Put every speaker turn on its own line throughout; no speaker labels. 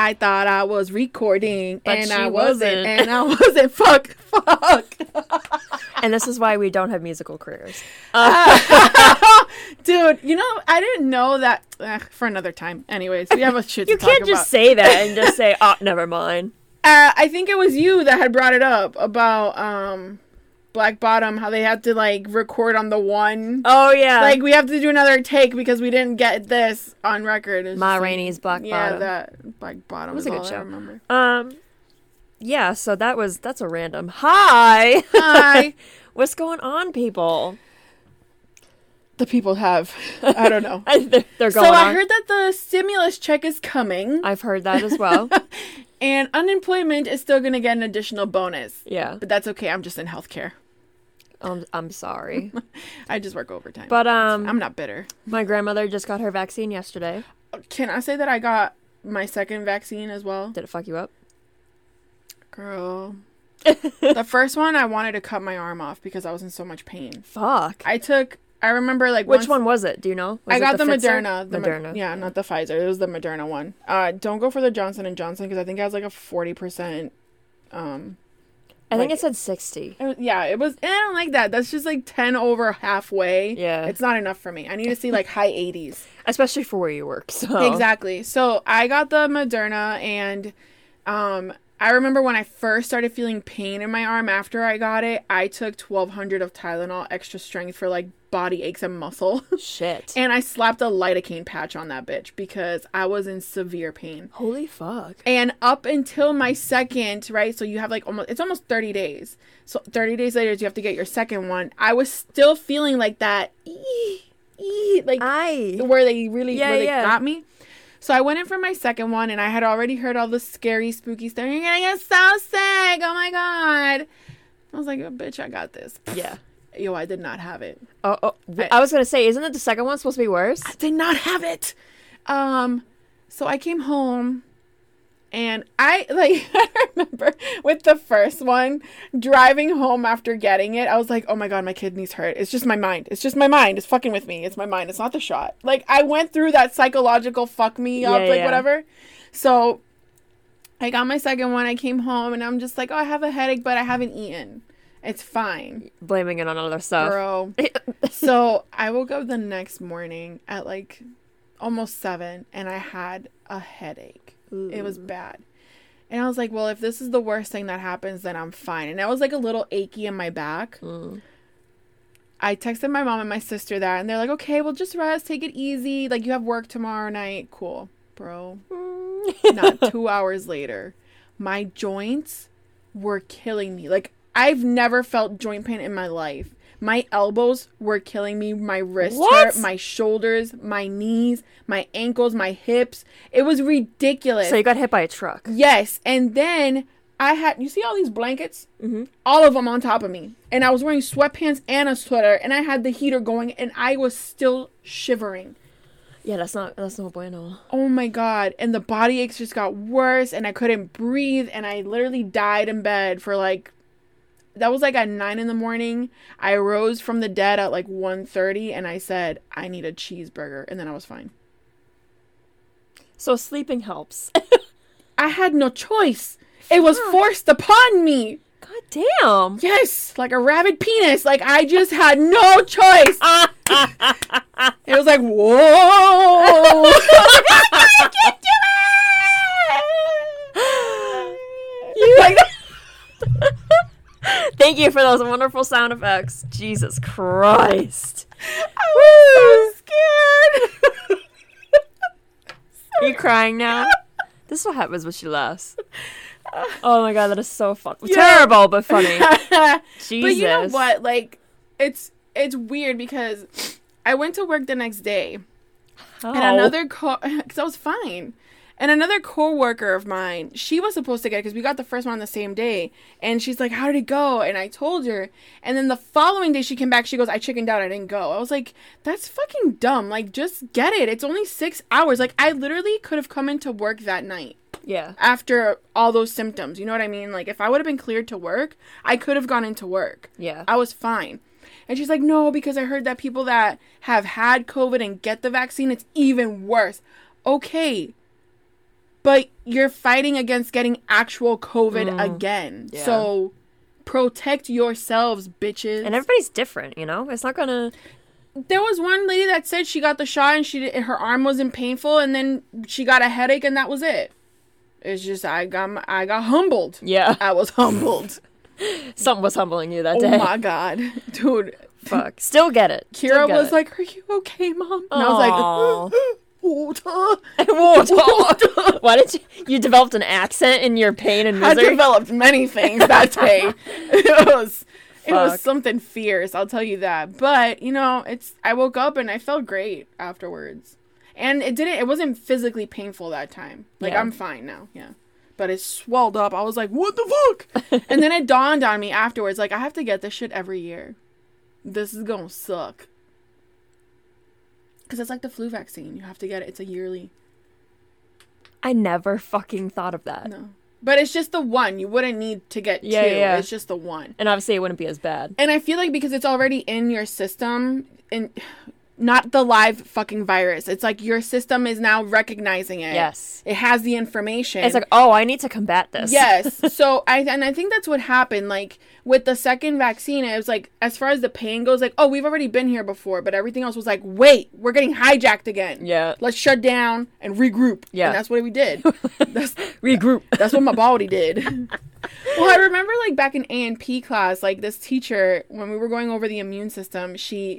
I thought I was recording,
But
and
she
I wasn't.
wasn't.
And I wasn't. Fuck.
And this is why we don't have musical careers.
Dude, you know, I didn't know that. For another time. Anyways, we have a shit to
You
talk about.
can't just say that and just say, oh, never mind.
I think it was you that had brought it up about Black Bottom, how they had to like record on the one.
Oh, yeah.
Like, we have to do another take because we didn't get this on record. It's
Ma
just,
Rainey's Black
yeah,
Bottom.
that Black Bottom
It was
is
a good
all
show.
I remember.
Yeah, so that's a random. Hi.
Hi.
What's going on, people?
The people have. I don't know.
They're going
So
on.
I heard that the stimulus check is coming.
I've heard that as well.
And unemployment is still going to get an additional bonus.
Yeah.
But that's okay. I'm just in healthcare.
I'm sorry.
I just work overtime.
But
I'm not bitter.
my grandmother just got her vaccine yesterday.
Can I say that I got my second vaccine as well?
Did it fuck you up?
Girl. The first one, I wanted to cut my arm off because I was in so much pain.
Fuck.
I remember like
Which one was it? Do you know? Was
I
it
got the
Pfizer?
Moderna.
Moderna.
Yeah, not the Pfizer. It was the Moderna one. Don't go for the Johnson & Johnson because I think it has like a 40%.
I think it said 60.
It was. And I don't like that. That's just like 10 over halfway.
Yeah.
It's not enough for me. I need to see like high 80s.
Especially for where you work. So
Exactly. So I got the Moderna, and I remember when I first started feeling pain in my arm after I got it, I took 1,200 of Tylenol extra strength for like body aches and muscle.
Shit.
And I slapped a lidocaine patch on that bitch because I was in severe pain.
Holy fuck.
And up until my second, right? So you have like it's almost 30 days. So 30 days later, you have to get your second one. I was still feeling like that, like where they really got me. So I went in for my second one, and I had already heard all the scary, spooky stuff. You're gonna get so sick. Oh my God. I was like, oh, bitch, I got this.
Yeah.
Yo, I did not have it.
I was going to say, isn't it the second one supposed to be worse?
I did not have it. So I came home, and I remember with the first one, driving home after getting it, I was like, oh my God, my kidneys hurt. It's just my mind. It's just my mind. It's fucking with me. It's my mind. It's not the shot. Like, I went through that psychological fuck me up, whatever. So I got my second one. I came home, and I'm just like, oh, I have a headache, but I haven't eaten. It's fine.
Blaming it on other stuff.
Bro. So I woke up the next morning at like almost 7, and I had a headache. Ooh. It was bad. And I was like, well, if this is the worst thing that happens, then I'm fine. And I was like a little achy in my back. I texted my mom and my sister that, and they're like, okay, well, just rest, take it easy. Like, you have work tomorrow night. Cool. Bro. Not 2 hours later, my joints were killing me. Like, I've never felt joint pain in my life. My elbows were killing me. My wrists hurt. My shoulders, my knees, my ankles, my hips. It was ridiculous.
So you got hit by a truck.
Yes. And then I had, you see all these blankets? Mm-hmm. All of them on top of me. And I was wearing sweatpants and a sweater. And I had the heater going. And I was still shivering.
Yeah, that's not bueno.
Oh my God. And the body aches just got worse. And I couldn't breathe. And I literally died in bed for like, that was like at 9 a.m. I rose from the dead at like 1:30, and I said, I need a cheeseburger. And then I was fine.
So sleeping helps.
I had no choice. It was forced upon me.
God damn.
Yes, like a rabid penis. Like, I just had no choice. It was like, whoa. I can't do it.
You like Thank you for those wonderful sound effects. Jesus Christ.
I was so scared.
Are you crying now? This is what happens when she laughs. Oh my God, that is so terrible, but funny. Jesus.
But you know what? Like, it's weird because I went to work the next day.
How?
And another because I was fine. And another coworker of mine, she was supposed to get it because we got the first one on the same day. And she's like, how did it go? And I told her. And then the following day she came back, she goes, I chickened out, I didn't go. I was like, that's fucking dumb. Like, just get it. It's only 6 hours. Like, I literally could have come into work that night.
Yeah.
After all those symptoms. You know what I mean? Like, if I would have been cleared to work, I could have gone into work.
Yeah.
I was fine. And she's like, no, because I heard that people that have had COVID and get the vaccine, it's even worse. Okay. but you're fighting against getting actual COVID again.
Yeah.
So protect yourselves, bitches.
And everybody's different, you know? It's not gonna...
There was one lady that said she got the shot and her arm wasn't painful, and then she got a headache, and that was it. It's just I got humbled.
Yeah.
I was humbled.
Something was humbling you that day.
Oh my god, dude.
Fuck. Still get it.
Kira was like, "Are you okay, Mom?" And I was like, "Water."
Water. Why did you developed an accent in your pain and misery?
I developed many things that day. It was something fierce, I'll tell you that. But, you know, I woke up and I felt great afterwards. And it wasn't physically painful that time. Like, I'm fine now, yeah. But it swelled up. I was like, what the fuck? And then it dawned on me afterwards, like, I have to get this shit every year. This is gonna suck. Because it's like the flu vaccine. You have to get it. It's a yearly.
I never fucking thought of that.
No. But it's just the one. You wouldn't need to get two. Yeah. It's just the one.
And obviously it wouldn't be as bad.
And I feel like because it's already in your system, and not the live fucking virus. It's like your system is now recognizing it.
Yes.
It has the information.
It's like, oh, I need to combat this.
Yes. So I think that's what happened. Like with the second vaccine, it was like, as far as the pain goes, like, oh, we've already been here before. But everything else was like, wait, we're getting hijacked again.
Yeah.
Let's shut down and regroup.
Yeah.
And that's what we did.
Regroup.
That's what my body did. Well, I remember like back in A&P class, like this teacher, when we were going over the immune system, she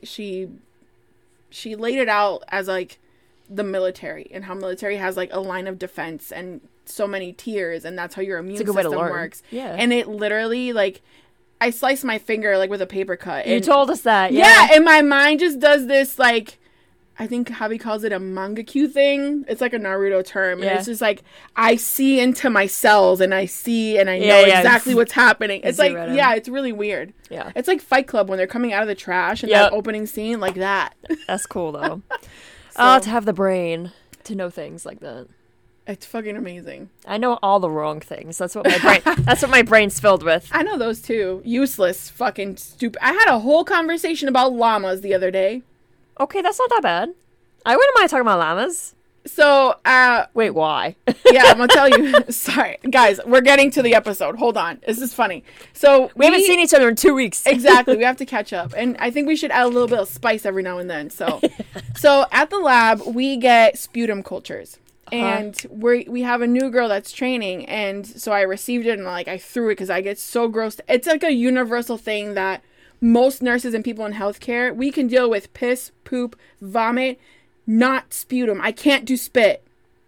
laid it out as like the military and how military has like a line of defense and so many tiers, and that's how your immune system works.
Yeah.
And it literally, like, I sliced my finger like with a paper cut.
You told us that.
Yeah, and my mind just does this, like, I think Javi calls it a mangekyu thing. It's like a Naruto term. And it's just like, I see into my cells and I know exactly what's happening. It's like, it's really weird.
Yeah.
It's like Fight Club when they're coming out of the trash and that opening scene, like that.
That's cool, though. To have the brain to know things like that.
It's fucking amazing.
I know all the wrong things. That's what my brain's filled with.
I know those too. Useless, fucking stupid. I had a whole conversation about llamas the other day.
Okay, that's not that bad. I wouldn't mind talking about llamas.
So,
wait, why?
Yeah, I'm gonna tell you. Sorry, guys, we're getting to the episode. Hold on. This is funny. So,
we haven't seen each other in 2 weeks.
Exactly. We have to catch up. And I think we should add a little bit of spice every now and then. So at the lab, we get sputum cultures. And we have a new girl that's training, and so I received it and like I threw it because I get so grossed. It's like a universal thing that most nurses and people in healthcare, we can deal with piss, poop, vomit, not sputum. I can't do spit,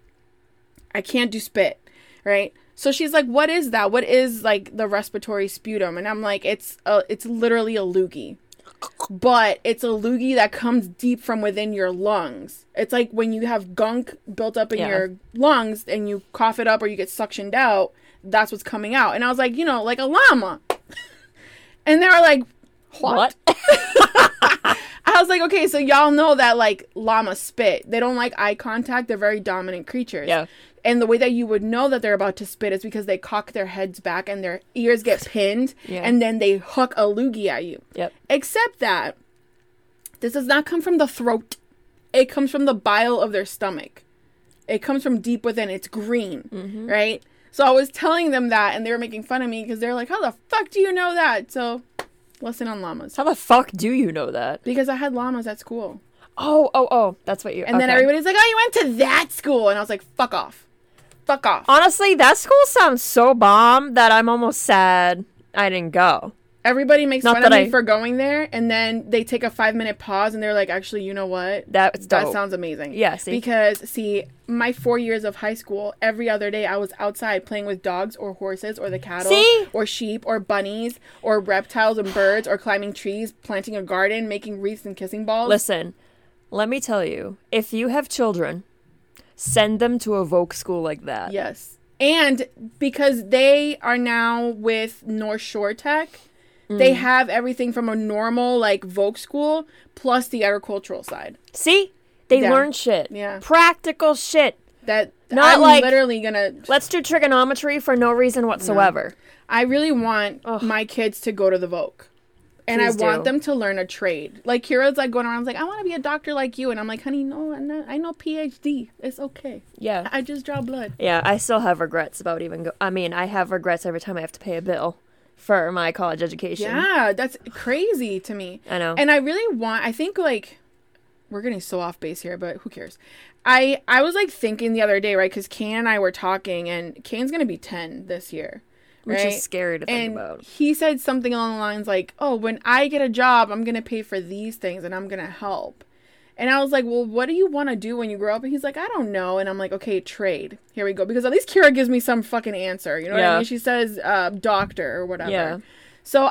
right? So she's like, what is that? What is like the respiratory sputum? And I'm like, it's literally a loogie. But it's a loogie that comes deep from within your lungs. It's like when you have gunk built up in your lungs and you cough it up or you get suctioned out, that's what's coming out. And I was like, you know, like a llama. And they were like, what? I was like, okay, so y'all know that like llamas spit. They don't like eye contact. They're very dominant creatures. Yeah. And the way that you would know that they're about to spit is because they cock their heads back and their ears get pinned, and then they hook a loogie at you. Yep. Except that this does not come from the throat. It comes from the bile of their stomach. It comes from deep within. It's green, right? So I was telling them that, and they were making fun of me because they're like, how the fuck do you know that? So, lesson on llamas.
How the fuck do you know that?
Because I had llamas at school.
Oh, that's what you...
And then everybody's like, oh, you went to that school. And I was like, fuck off. Fuck off.
Honestly, that school sounds so bomb that I'm almost sad I didn't go.
Everybody makes fun of me for going there, and then they take a 5-minute pause, and they're like, actually, you know what? That sounds amazing. Yeah, see? Because, my 4 years of high school, every other day I was outside playing with dogs or horses or the cattle or sheep or bunnies or reptiles and birds or climbing trees, planting a garden, making wreaths and kissing balls.
Listen, let me tell you, if you have children... send them to a Voc school like that.
Yes. And because they are now with North Shore Tech, they have everything from a normal, like, Voc school plus the agricultural side.
See? They learn shit. Yeah. Practical shit.
That not I'm like, literally gonna...
let's do trigonometry for no reason whatsoever.
No. I really want my kids to go to the Voc. And I want them to learn a trade. Like, Kira's like going around like, I want to be a doctor like you. And I'm like, honey, no, I know PhD. It's okay.
Yeah.
I just draw blood.
Yeah, I still have regrets about I have regrets every time I have to pay a bill for my college education.
Yeah, that's crazy to me.
I know.
And I think, like, we're getting so off base here, but who cares? I was, like, thinking the other day, right? Because Kane and I were talking, and Kane's going to be 10 this year.
Which
right?
is scary to think about.
He said something along the lines like, oh, when I get a job, I'm going to pay for these things and I'm going to help. And I was like, well, what do you want to do when you grow up? And he's like, I don't know. And I'm like, okay, trade. Here we go. Because at least Kira gives me some fucking answer. You know what I mean? She says doctor or whatever. Yeah. So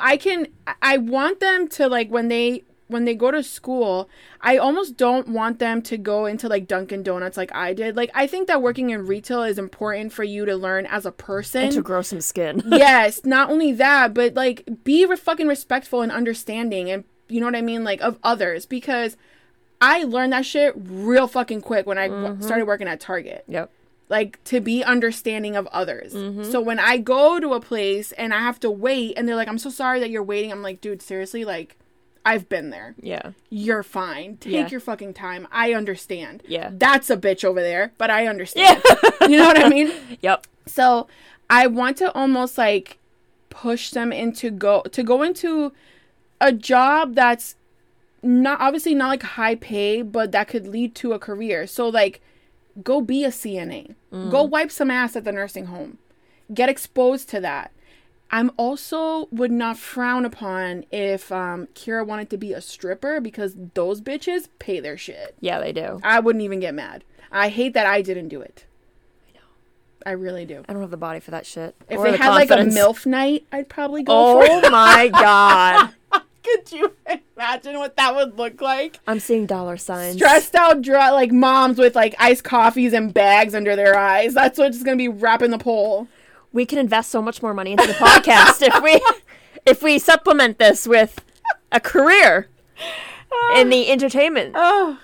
I want them to, like, when they go to school, I almost don't want them to go into, like, Dunkin' Donuts like I did. Like, I think that working in retail is important for you to learn as a person.
And to grow some skin.
Yes, not only that, but, like, be fucking respectful and understanding and, you know what I mean, like, of others. Because I learned that shit real fucking quick when I started working at Target.
Yep.
Like, to be understanding of others. So when I go to a place and I have to wait and they're like, I'm so sorry that you're waiting. I'm like, dude, seriously, like, I've been there.
Yeah.
You're fine. Take your fucking time. I understand.
Yeah.
That's a bitch over there, but I understand. Yeah. You know what I mean?
Yep.
So I want to almost, like, push them into go into a job that's obviously not, like, high pay, but that could lead to a career. So, like, go be a CNA. Go wipe some ass at the nursing home. Get exposed to that. I'm also would not frown upon if Kira wanted to be a stripper because those bitches pay their shit.
Yeah, they do.
I wouldn't even get mad. I hate that I didn't do it.
I know.
I really do.
I don't have the body for that shit.
If they had like a MILF night, I'd probably go for it.
Oh my god.
Could you imagine what that would look like?
I'm seeing dollar signs.
Stressed out, like moms with like iced coffees and bags under their eyes. That's what's going to be wrapping the pole.
We can invest so much more money into the podcast if we supplement this with a career in the entertainment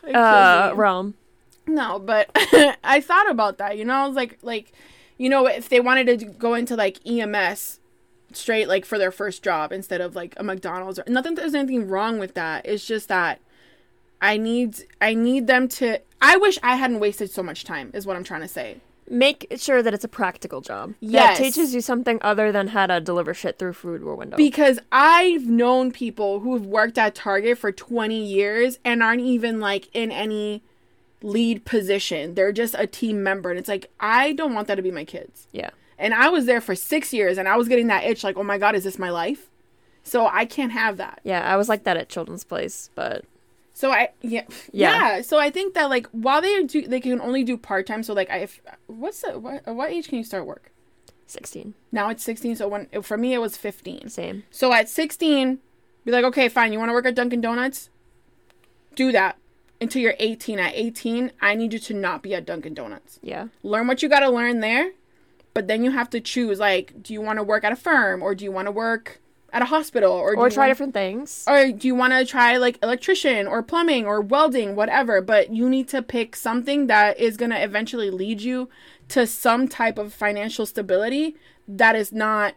realm.
No, but I thought about that. You know, I was like, you know, if they wanted to go into like EMS straight, like for their first job instead of like a McDonald's, or nothing. There's anything wrong with that. It's just that I need them to. I wish I hadn't wasted so much time. Is what I'm trying to say.
Make sure that it's a practical job.
Yes.
That teaches you something other than how to deliver shit through food or window.
Because I've known people who've worked at Target for 20 years and aren't even, like, in any lead position. They're just a team member. And it's like, I don't want that to be my kids.
Yeah.
And I was there for 6 years and I was getting that itch like, oh my God, is this my life? So I can't have that.
Yeah, I was like that at Children's Place, but...
So So I think that like while they can only do part-time. So like what age can you start work?
16.
Now it's 16. So for me it was 15.
Same.
So at 16, be like, okay, fine. You want to work at Dunkin' Donuts? Do that until you're 18. At 18, I need you to not be at Dunkin' Donuts.
Yeah.
Learn what you got to learn there, but then you have to choose. Like, do you want to work at a firm or do you want to work at a hospital or
try different things,
or do you want to try like electrician or plumbing or welding, whatever, but you need to pick something that is going to eventually lead you to some type of financial stability that is not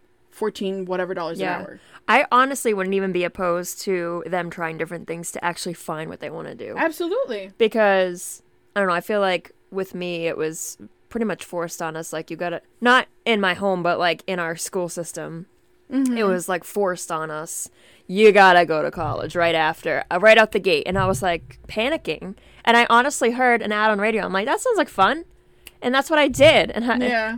$14 whatever an hour.
I honestly wouldn't even be opposed to them trying different things to actually find what they want to do.
Absolutely.
Because I don't know, I feel like with me it was pretty much forced on us. Like, you gotta, not in my home, but like in our school system. Mm-hmm. It was like forced on us. You gotta go to college right after, right out the gate. And I was like panicking. And I honestly heard an ad on radio. I'm like, that sounds like fun. And that's what I did. And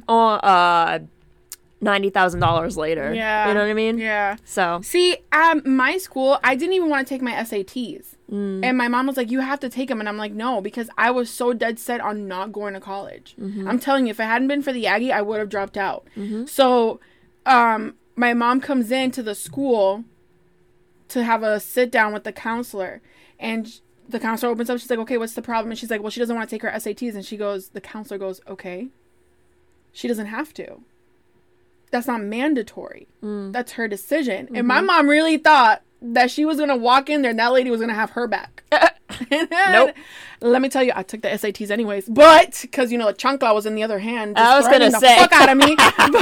$90,000 later.
Yeah.
You know what I mean?
Yeah.
So.
See, my school, I didn't even want to take my SATs. And my mom was like, you have to take them. And I'm like, no, because I was so dead set on not going to college. Mm-hmm. I'm telling you, if it hadn't been for the Aggie, I would have dropped out. Mm-hmm. So, my mom comes into the school to have a sit down with the counselor, and the counselor opens up. She's like, okay, what's the problem? And she's like, well, she doesn't want to take her SATs. And the counselor goes, okay, she doesn't have to. That's not mandatory. That's her decision. Mm-hmm. And my mom really thought that she was going to walk in there and that lady was going to have her back.
Nope.
Let me tell you, I took the SATs anyways, but because, you know, the chancla was in the other hand.
I was going to say.
The fuck out of me.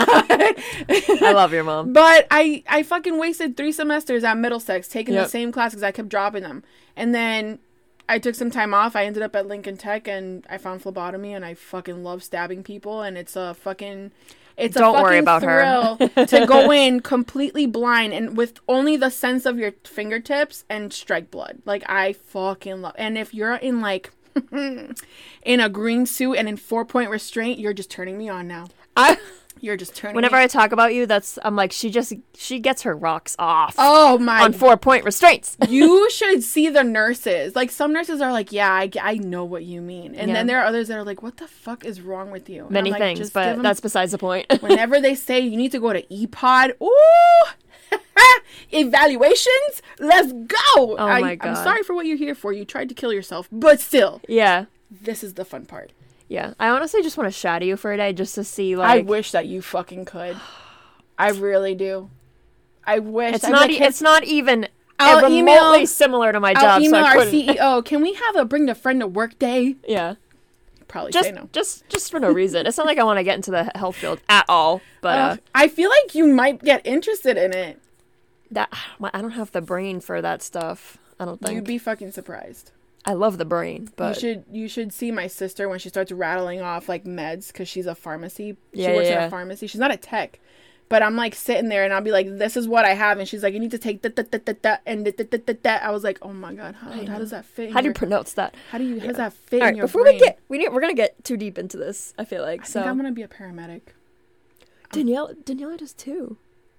I love your mom.
But I fucking wasted 3 semesters at Middlesex taking
Yep.
the same class because I kept dropping them. And then I took some time off. I ended up at Lincoln Tech and I found phlebotomy and I fucking love stabbing people. And it's a fucking... It's
Don't
a fucking
worry about
thrill
her.
to go in completely blind and with only the sense of your fingertips and strike blood. Like, I fucking love... And if you're in, like, in a green suit and in 4-point restraint, you're just turning me on now. You're just turning
Whenever
me
I talk about you, I'm like, she gets her rocks off.
Oh, my...
On 4-point restraints.
You should see the nurses. Like, some nurses are like, yeah, I know what you mean. And then there are others that are like, what the fuck is wrong with you? And
Many
I'm like,
things,
just
but
give 'em-
that's besides the point.
Whenever they say you need to go to EPOD, ooh, evaluations, let's go.
Oh my God.
I'm sorry for what you're here for. You tried to kill yourself, but still,
Yeah.
this is the fun part.
Yeah. I honestly just want to shadow you for a day just to see, like...
I wish that you fucking could. I really do. I wish.
It's not. It's not even
I'll
remotely similar to my job.
I'll email
so I
our
couldn't.
CEO. Can we have a bring a friend to work day?
Yeah.
Probably
Just,
say no.
just for no reason. It's not like I want to get into the health field at all. But
I feel like you might get interested in it.
I don't have the brain for that stuff. I don't think.
You'd be fucking surprised.
I love the brain, but
You should see my sister when she starts rattling off like meds because she's a pharmacy. She
Yeah,
works
yeah.
in a pharmacy. She's not a tech, but I'm like sitting there and I'll be like, "This is what I have," and she's like, "You need to take that and that." I was like, "Oh my God, how does that fit?
how do you pronounce that?
How does that fit
All
in
right,
your
before
brain?"
we're gonna get too deep into this. I feel like
I
so.
think I'm gonna be a paramedic.
Danielle does too.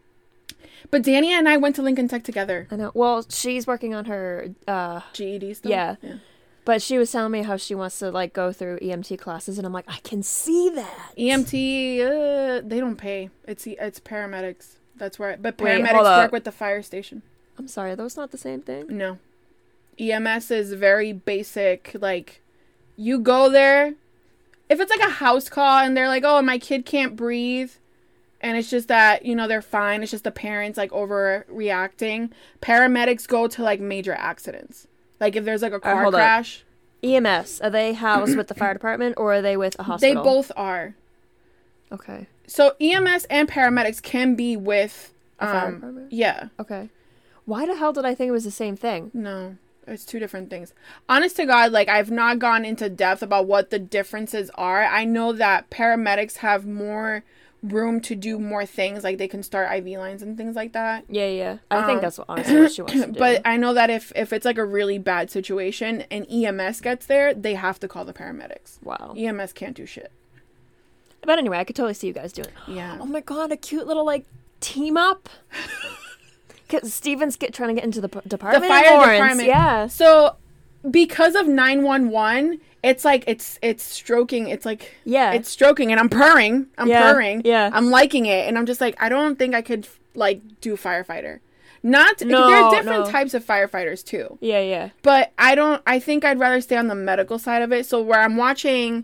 But Dania and I went to Lincoln Tech together.
I know. Well, she's working on her
GED stuff.
yeah. But she was telling me how she wants to like go through EMT classes, and I'm like, I can see that.
EMT, they don't pay. It's paramedics. That's where. But
Wait,
paramedics
hold up.
work with the fire station.
I'm sorry, are those not the same thing?
No. EMS is very basic. Like, you go there. If it's like a house call and they're like, "Oh, my kid can't breathe," and it's just that, you know, they're fine. It's just the parents like overreacting. Paramedics go to like major accidents. Like if there's like a car
hold up.
crash.
EMS, are they housed with the fire department or are they with a
They
hospital?
both are.
Okay.
So EMS and paramedics can be with
A fire department?
yeah.
Okay. Why the hell did I think it was the same thing?
No, it's 2 different things. Honest to God, like I've not gone into depth about what the differences are. I know that paramedics have more room to do more things, like they can start IV lines and things like that.
Yeah. I think that's honestly what she wants to do.
But I know that if it's like a really bad situation and EMS gets there, they have to call the paramedics.
Wow.
EMS can't do shit.
But anyway, I could totally see you guys doing it.
Yeah.
Oh my God, a cute little like team up. Because Steven's trying to get into the department.
The fire
in Lawrence.
department.
Yeah.
So because of 911, it's like it's stroking. It's like
Yeah.
it's stroking, and I'm purring.
Yeah,
Purring.
yeah.
I'm liking it, and I'm just like, I don't think I could like do firefighter. Not
No,
there are different
no.
types of firefighters too,
Yeah.
but I think I'd rather stay on the medical side of it. So where I'm watching,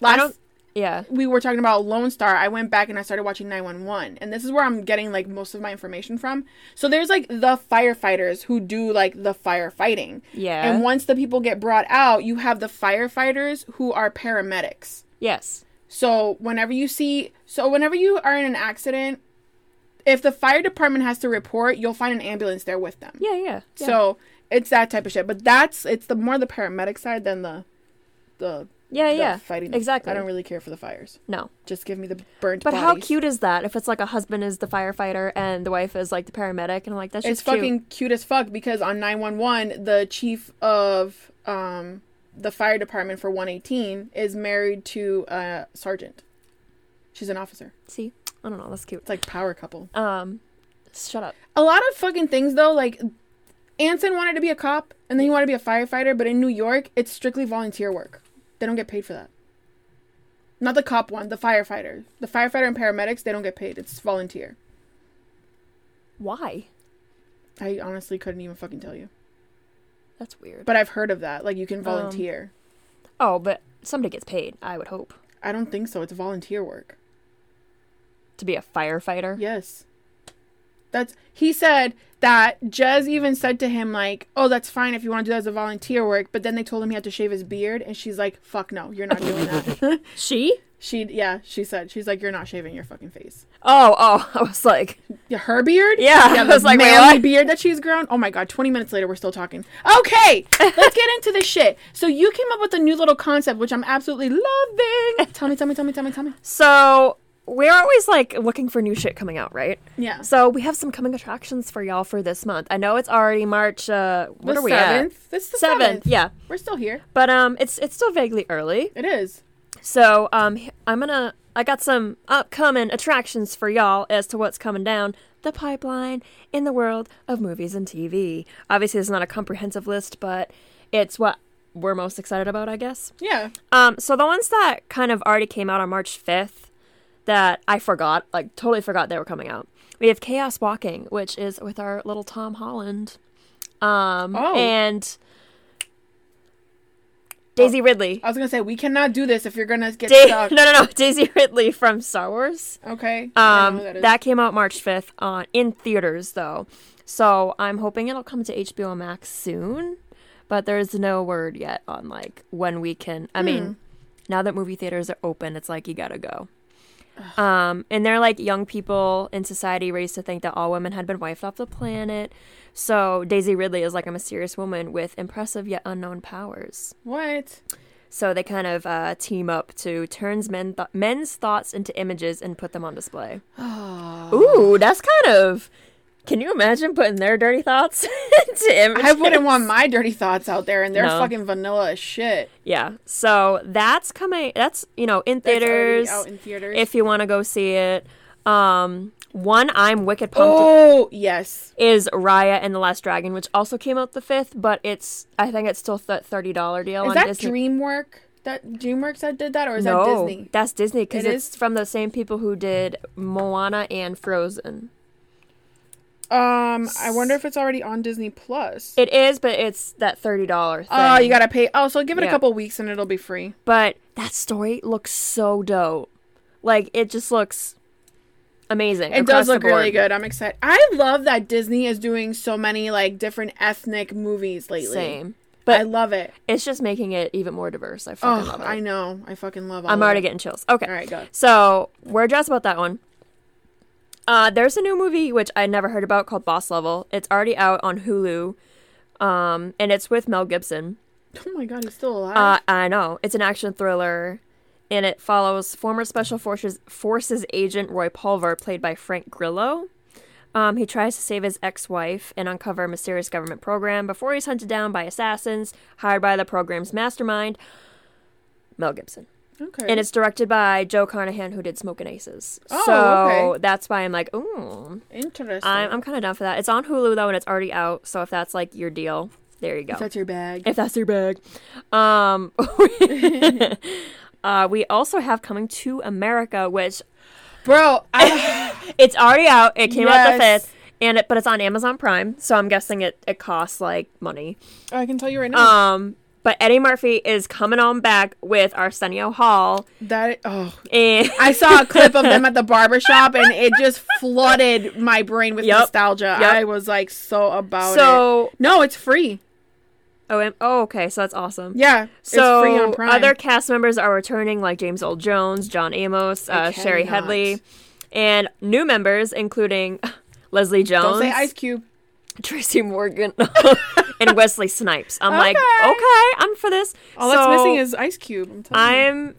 Yeah.
we were talking about Lone Star, I went back and I started watching 911. And this is where I'm getting like most of my information from. So there's like the firefighters who do like the firefighting.
Yeah.
And once the people get brought out, you have the firefighters who are paramedics.
Yes.
So whenever you are in an accident, if the fire department has to report, you'll find an ambulance there with them.
Yeah.
So it's that type of shit. But it's the more the paramedic side than the fighting.
Exactly.
I don't really care for the fires.
No.
Just give me the burnt
But
bodies.
how cute is that? If it's like a husband is the firefighter and the wife is like the paramedic, and I'm like, that's just
It's fucking cute as fuck because on 911, the chief of the fire department for 118 is married to a sergeant. She's an officer.
See, I don't know. That's cute.
It's like power couple.
Shut up.
A lot of fucking things though, like Anson wanted to be a cop and then he wanted to be a firefighter, but in New York, it's strictly volunteer work. They don't get paid for that. Not the cop one, the firefighter. The firefighter and paramedics, they don't get paid. It's volunteer.
Why?
I honestly couldn't even fucking tell you.
That's weird.
But I've heard of that. Like, you can volunteer.
Oh, but somebody gets paid, I would hope.
I don't think so. It's volunteer work.
To be a firefighter?
Yes. He said that Jez even said to him, like, oh, that's fine if you want to do that as a volunteer work. But then they told him he had to shave his beard. And she's like, fuck no, you're not doing that.
She
said, she's like, you're not shaving your fucking face.
Oh, I was like...
Yeah, her beard?
Yeah,
I was like, manly beard that she's grown. Oh my God, 20 minutes later, we're still talking. Okay, let's get into this shit. So you came up with a new little concept, which I'm absolutely loving. Tell me.
So... we're always, like, looking for new shit coming out, right?
Yeah.
So we have some coming attractions for y'all for this month. I know it's already March, what are we at?
It's the
7th, yeah.
We're still here.
But, it's still vaguely early.
It is.
So, I got some upcoming attractions for y'all as to what's coming down the pipeline in the world of movies and TV. Obviously, it's not a comprehensive list, but it's what we're most excited about, I guess.
Yeah.
So the ones that kind of already came out on March 5th, that I forgot, like totally forgot they were coming out. We have Chaos Walking, which is with our little Tom Holland. And Daisy Ridley.
I was going to say, we cannot do this if you're going to get stuck.
No. Daisy Ridley from Star Wars.
Okay.
That came out March 5th in theaters, though. So I'm hoping it'll come to HBO Max soon. But there's no word yet on, like, when we can. I mean, now that movie theaters are open, it's like, you gotta go. And they're like young people in society raised to think that all women had been wiped off the planet. So Daisy Ridley is like a mysterious woman with impressive yet unknown powers.
What?
So they kind of team up to turn men's thoughts into images and put them on display. Ooh, that's kind of... Can you imagine putting their dirty thoughts into images?
I wouldn't want my dirty thoughts out there, and they're fucking vanilla as shit.
Yeah, so that's coming. That's in theaters.
Out in theaters.
If you want to go see it, one I'm wicked pumped.
Oh yes,
is Raya and the Last Dragon, which also came out the 5th, but I think it's still $30 deal.
Is
on
that
Disney.
DreamWorks that did that, or is that
No,
Disney?
that's Disney because it's from the same people who did Moana and Frozen.
I wonder if it's already on Disney Plus.
It is, but it's that $30 thing.
Oh, you gotta pay. Oh, so give it a couple weeks and it'll be free.
But that story looks so dope. Like, it just looks amazing.
It does look really good. I'm excited. I love that Disney is doing so many, like, different ethnic movies lately.
Same. But
I love it.
It's just making it even more diverse. I fucking love it.
I know. I fucking love it.
I'm already getting chills. Okay.
All right, go.
So, we're just about that one. There's a new movie, which I never heard about, called Boss Level. It's already out on Hulu, and it's with Mel Gibson.
Oh my God, he's still alive?
I know. It's an action thriller, and it follows former Special Forces agent Roy Pulver, played by Frank Grillo. He tries to save his ex-wife and uncover a mysterious government program before he's hunted down by assassins hired by the program's mastermind, Mel Gibson.
Okay.
And it's directed by Joe Carnahan, who did Smokin' Aces.
Oh,
so
okay.
That's why I'm like, ooh.
Interesting.
I'm kind of down for that. It's on Hulu, though, and it's already out. So if that's, like, your deal, there you go.
If that's your bag.
We also have Coming to America, which...
Bro,
it's already out. It came out the 5th. But it's on Amazon Prime, so I'm guessing it costs, like, money.
I can tell you right now.
But Eddie Murphy is coming on back with Arsenio Hall.
And I saw a clip of them at the barbershop, and it just flooded my brain with nostalgia. I was like so about it. No, it's free.
Oh, okay. So that's awesome.
Yeah.
So
it's free on Prime.
Other cast members are returning, like James Earl Jones, John Amos, Sherry Headley, and new members including Leslie Jones.
Don't say Ice Cube.
Tracy Morgan and Wesley Snipes. I'm like, okay, I'm for this.
All that's missing is Ice Cube.
I'm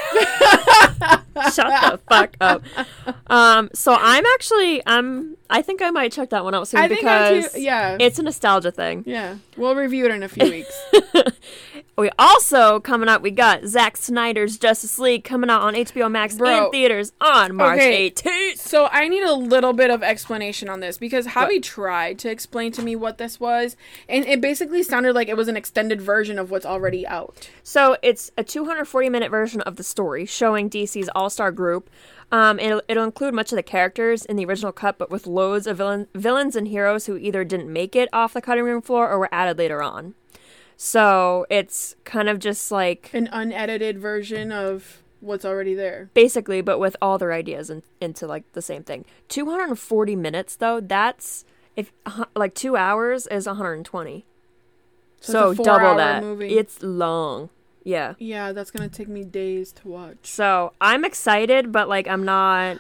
shut the fuck up. So I think I might check that one out soon because it's a nostalgia thing.
Yeah, we'll review it in a few weeks.
We also, coming up, we got Zack Snyder's Justice League coming out on HBO Max in theaters on March 18th.
So I need a little bit of explanation on this because Javi tried to explain to me what this was, and it basically sounded like it was an extended version of what's already out.
So it's a 240-minute version of the story showing DC's all-star group. It'll include much of the characters in the original cut, but with loads of villains and heroes who either didn't make it off the cutting room floor or were added later on. So it's kind of just like...
an unedited version of... what's already there.
Basically, but with all their ideas into like the same thing. 240 minutes though, that's if like 2 hours is 120. So
it's a
double
4-hour
that.
movie.
It's long. Yeah.
Yeah, that's gonna take me days to watch.
So I'm excited, but like I'm not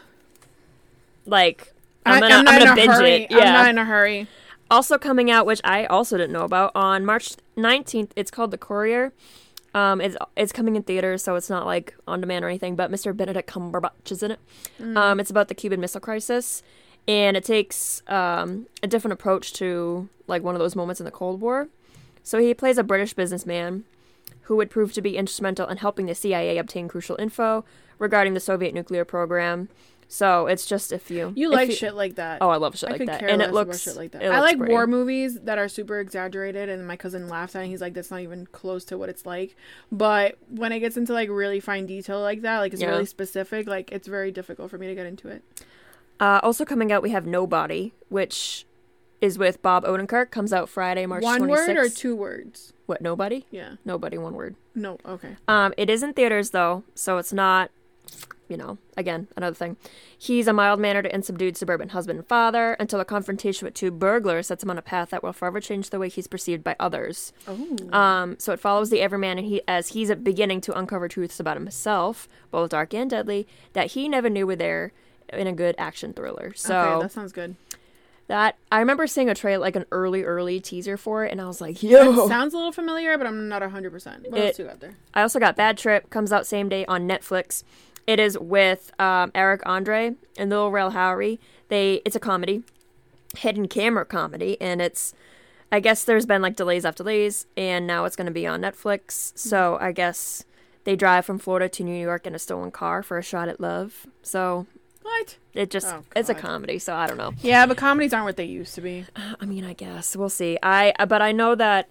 like I'm
not
gonna
in a
binge
hurry.
it. Yeah.
I'm not in a hurry.
Also coming out, which I also didn't know about, on March 19th, it's called The Courier. It's coming in theaters, so it's not like on demand or anything, but Mr. Benedict Cumberbatch is in it. It's about the Cuban Missile Crisis, and it takes a different approach to like one of those moments in the Cold War. So he plays a British businessman who would prove to be instrumental in helping the CIA obtain crucial info regarding the Soviet nuclear program. So it's just if you
like shit like that.
Oh, I love shit like that.
Care
And
less
it looks
about shit like that.
it
I
looks
like
pretty.
war movies that are super exaggerated, and my cousin laughs at it. And he's like, "That's not even close to what it's like." But when it gets into like really fine detail like that, like it's really specific, like it's very difficult for me to get into it.
Also coming out, we have Nobody, which is with Bob Odenkirk. Comes out Friday, March 26th.
One word or 2 words?
What, Nobody?
Yeah.
Nobody, one word.
No, okay.
It is in theaters, though, so it's not, you know, again, another thing. He's a mild-mannered and subdued suburban husband and father until a confrontation with 2 burglars sets him on a path that will forever change the way he's perceived by others.
Oh.
So it follows the everyman as he's beginning to uncover truths about himself, both dark and deadly, that he never knew were there in a good action thriller. So
okay, that sounds good.
That I remember seeing a trailer, like an early teaser for it, and I was like, yo.
It sounds a little familiar, but I'm not 100%. What else you got there?
I also got Bad Trip, comes out same day on Netflix. It is with Eric Andre and Lil Rel Howery. It's a comedy, hidden camera comedy, and I guess there's been like delays after delays, and now it's going to be on Netflix. So I guess they drive from Florida to New York in a stolen car for a shot at love. So
what?
It's a comedy, so I don't know.
Yeah, but comedies aren't what they used to be.
I mean, I guess we'll see. But I know that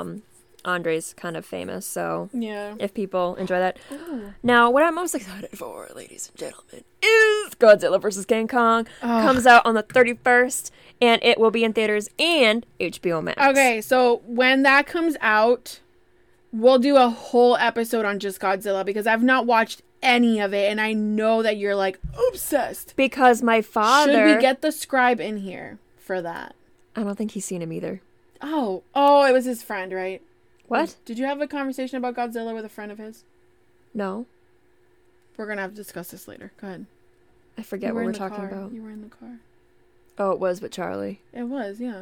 Andre's kind of famous, so
yeah,
if people enjoy that.
Ooh.
Now, what I'm most excited for, ladies and gentlemen, is Godzilla vs. King Kong. Comes out on the 31st, and it will be in theaters and HBO Max.
Okay, so when that comes out, we'll do a whole episode on just Godzilla because I've not watched any of it, and I know that you're like obsessed.
Because my father...
Should we get the scribe in here for that?
I don't think he's seen him either.
Oh, it was his friend, right?
What?
Did you have a conversation about Godzilla with a friend of his?
No.
We're gonna have to discuss this later. Go ahead.
I forget what we're talking about.
You were in the car.
Oh, it was with Charlie.
It was, yeah.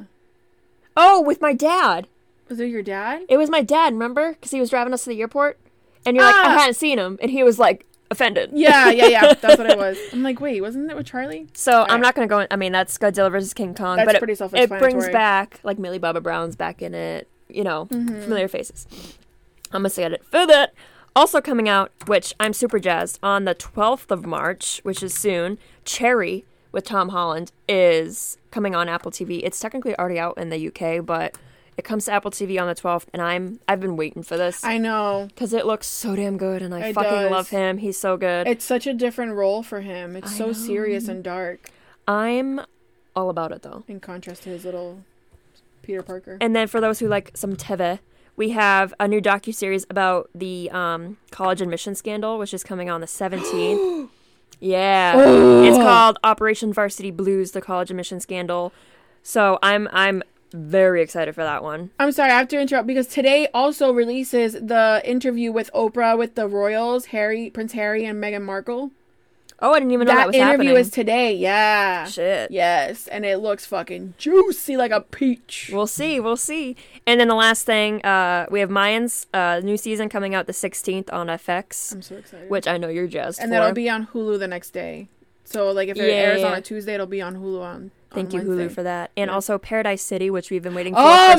Oh, with my dad.
Was it your dad?
It was my dad, remember? Because he was driving us to the airport. And you're like, I hadn't seen him. And he was like, offended.
Yeah. That's what it was. I'm like, wait, wasn't it with Charlie?
So I'm not going to go in. I mean, that's Godzilla vs. King Kong.
That's
but
pretty self-explanatory.
It brings back, like, Millie Bobby Brown's back in it. You know, familiar faces. I'm excited for that. Also coming out, which I'm super jazzed, on the 12th of March, which is soon, Cherry with Tom Holland is coming on Apple TV. It's technically already out in the UK, but it comes to Apple TV on the 12th, and I've been waiting for this.
I know.
Because it looks so damn good, and I fucking love him. He's so good.
It's such a different role for him. It's so serious and dark.
I'm all about it, though.
In contrast to his little Peter Parker.
And then for those who like some TV, we have a new docuseries about the college admission scandal, which is coming on the 17th. Yeah. It's called Operation Varsity Blues, the college admission scandal. So I'm very excited for that one.
I'm sorry, I have to interrupt because today also releases the interview with Oprah with the royals, Prince Harry and Meghan Markle.
Oh, I didn't even know that was happening.
That interview is today, yeah.
Shit.
Yes, and it looks fucking juicy like a peach.
We'll see. And then the last thing, we have Mayans, new season coming out the 16th on FX.
I'm so excited.
Which I know you're jazzed
and
for.
And that'll be on Hulu the next day. So, like, if it airs on a Tuesday, it'll be on Hulu on
Thank you,
Wednesday.
Hulu, for that. And also Paradise City, which we've been waiting for
fucking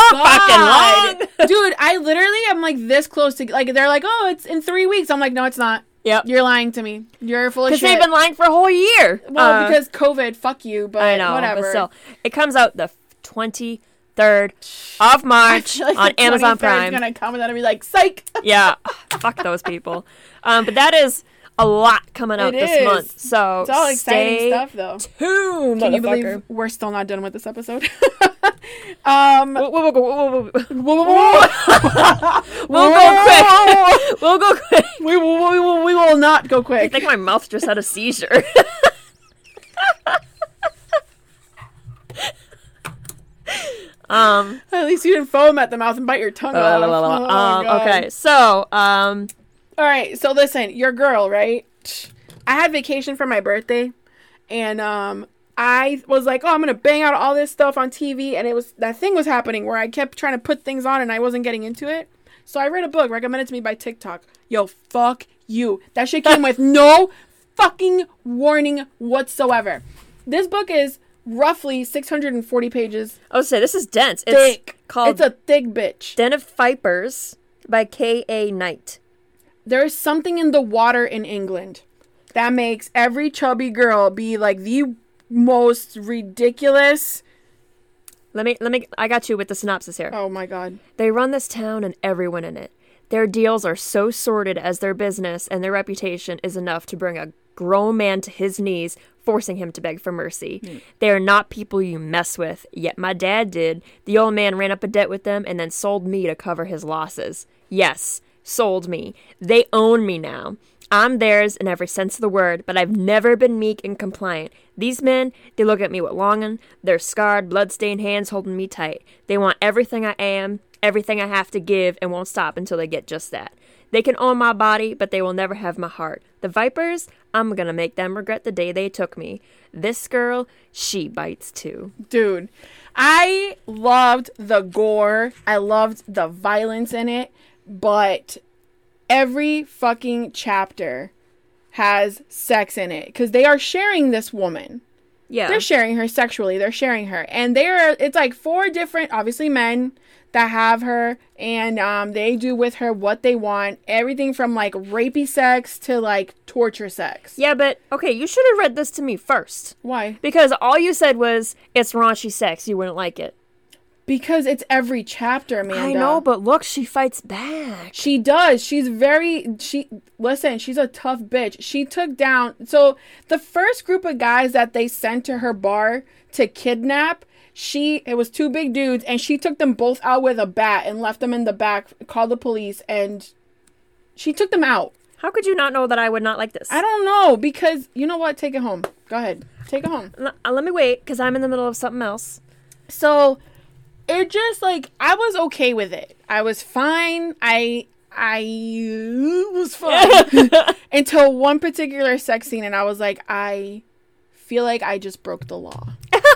long.
Dude, I literally am, like, this close to... Like, they're like, oh, it's in 3 weeks. I'm like, no, it's not.
Yep.
You're lying to me. You're full of shit.
Because they've been lying for a whole year.
Well, because COVID, fuck you, but
I know,
whatever.
But still, it comes out the 23rd of March on Amazon Prime.
It's gonna come and then I'll be like, psych!
Yeah. Fuck those people. But that is a lot coming out this month. So
it's all exciting stuff, though.
Tuned,
Can you believe we're still not done with this episode?
We'll go quick. We'll go quick.
We will not go
I
quick.
think my mouth just had a seizure.
At least you didn't foam at the mouth and bite your tongue off. Oh, God.
Okay, so
All right, so listen, your girl, right? I had vacation for my birthday, and I was like, oh, I'm gonna bang out all this stuff on TV, and that thing was happening where I kept trying to put things on and I wasn't getting into it. So I read a book recommended to me by TikTok. Yo, fuck you. That shit came with no fucking warning whatsoever. This book is roughly 640 pages.
I would say this is dense. It's
Thick.
called
It's a thick bitch.
Den of Vipers by K.A. Knight.
There is something in the water in England that makes every chubby girl be like the most ridiculous.
I got you with the synopsis here.
Oh my God.
They run this town and everyone in it. Their deals are so sordid as their business and their reputation is enough to bring a grown man to his knees, forcing him to beg for mercy. They are not people you mess with, yet my dad did. The old man ran up a debt with them and then sold me to cover his losses. Yes, sold me. They own me now. I'm theirs in every sense of the word, but I've never been meek and compliant. These men, they look at me with longing, their scarred, blood-stained hands holding me tight. They want everything I am, everything I have to give, and won't stop until they get just that. They can own my body, but they will never have my heart. The Vipers, I'm gonna make them regret the day they took me. This girl, she bites too.
Dude, I loved the gore. I loved the violence in it, but every fucking chapter has sex in it because they are sharing this woman.
Yeah.
They're sharing her sexually. They're sharing her. And it's like 4 different, obviously, men that have her. And they do with her what they want. Everything from, like, rapey sex to, like, torture sex.
Yeah, but, okay, you should have read this to me first.
Why?
Because all you said was, it's raunchy sex. You wouldn't like it.
Because it's every chapter, Amanda.
I know, but look, she fights back.
She does. She's a tough bitch. She took down, so the first group of guys that they sent to her bar to kidnap, it was 2 big dudes, and she took them both out with a bat and left them in the back, called the police, and she took them out.
How could you not know that I would not like this?
I don't know, because, you know what? Take it home. Go ahead. Take it home.
Let me wait, because I'm in the middle of something else.
So it just, like, I was okay with it. I was fine. I was fine. Until one particular sex scene, and I was like, I feel like I just broke the law.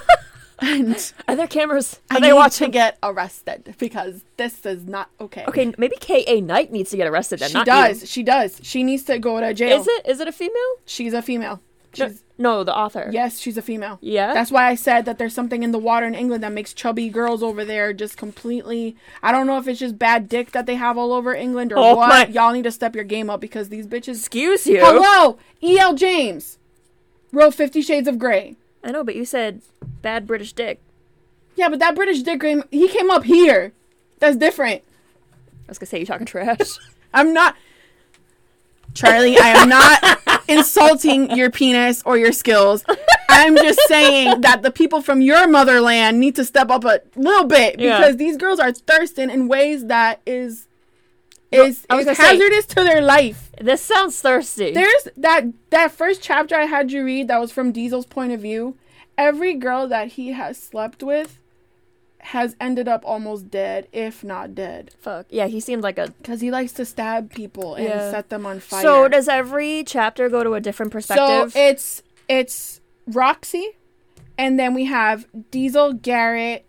And
are there cameras?
I need to get arrested because this is not okay.
Okay, maybe K.A. Knight needs to get arrested then,
She does. She does. She needs to go to jail.
Is it a female?
She's a female.
No, the author.
Yes, she's a female.
Yeah?
That's why I said that there's something in the water in England that makes chubby girls over there just completely... I don't know if it's just bad dick that they have all over England or what. Y'all need to step your game up because these bitches...
Excuse you.
Hello! E.L. James wrote 50 Shades of Grey.
I know, but you said bad British dick.
Yeah, but that British dick, he came up here. That's different.
I was gonna say you talking trash.
I'm not... Charlie, I am not insulting your penis or your skills. I'm just saying that the people from your motherland need to step up a little bit because these girls are thirsting in ways that is hazardous to their life.
This sounds thirsty.
There's that first chapter I had you read that was from Diesel's point of view. Every girl that he has slept with has ended up almost dead, if not dead.
Fuck. Yeah, he seemed like a...
Because he likes to stab people and set them on fire.
So does every chapter go to a different perspective?
So it's Roxy, and then we have Diesel, Garrett,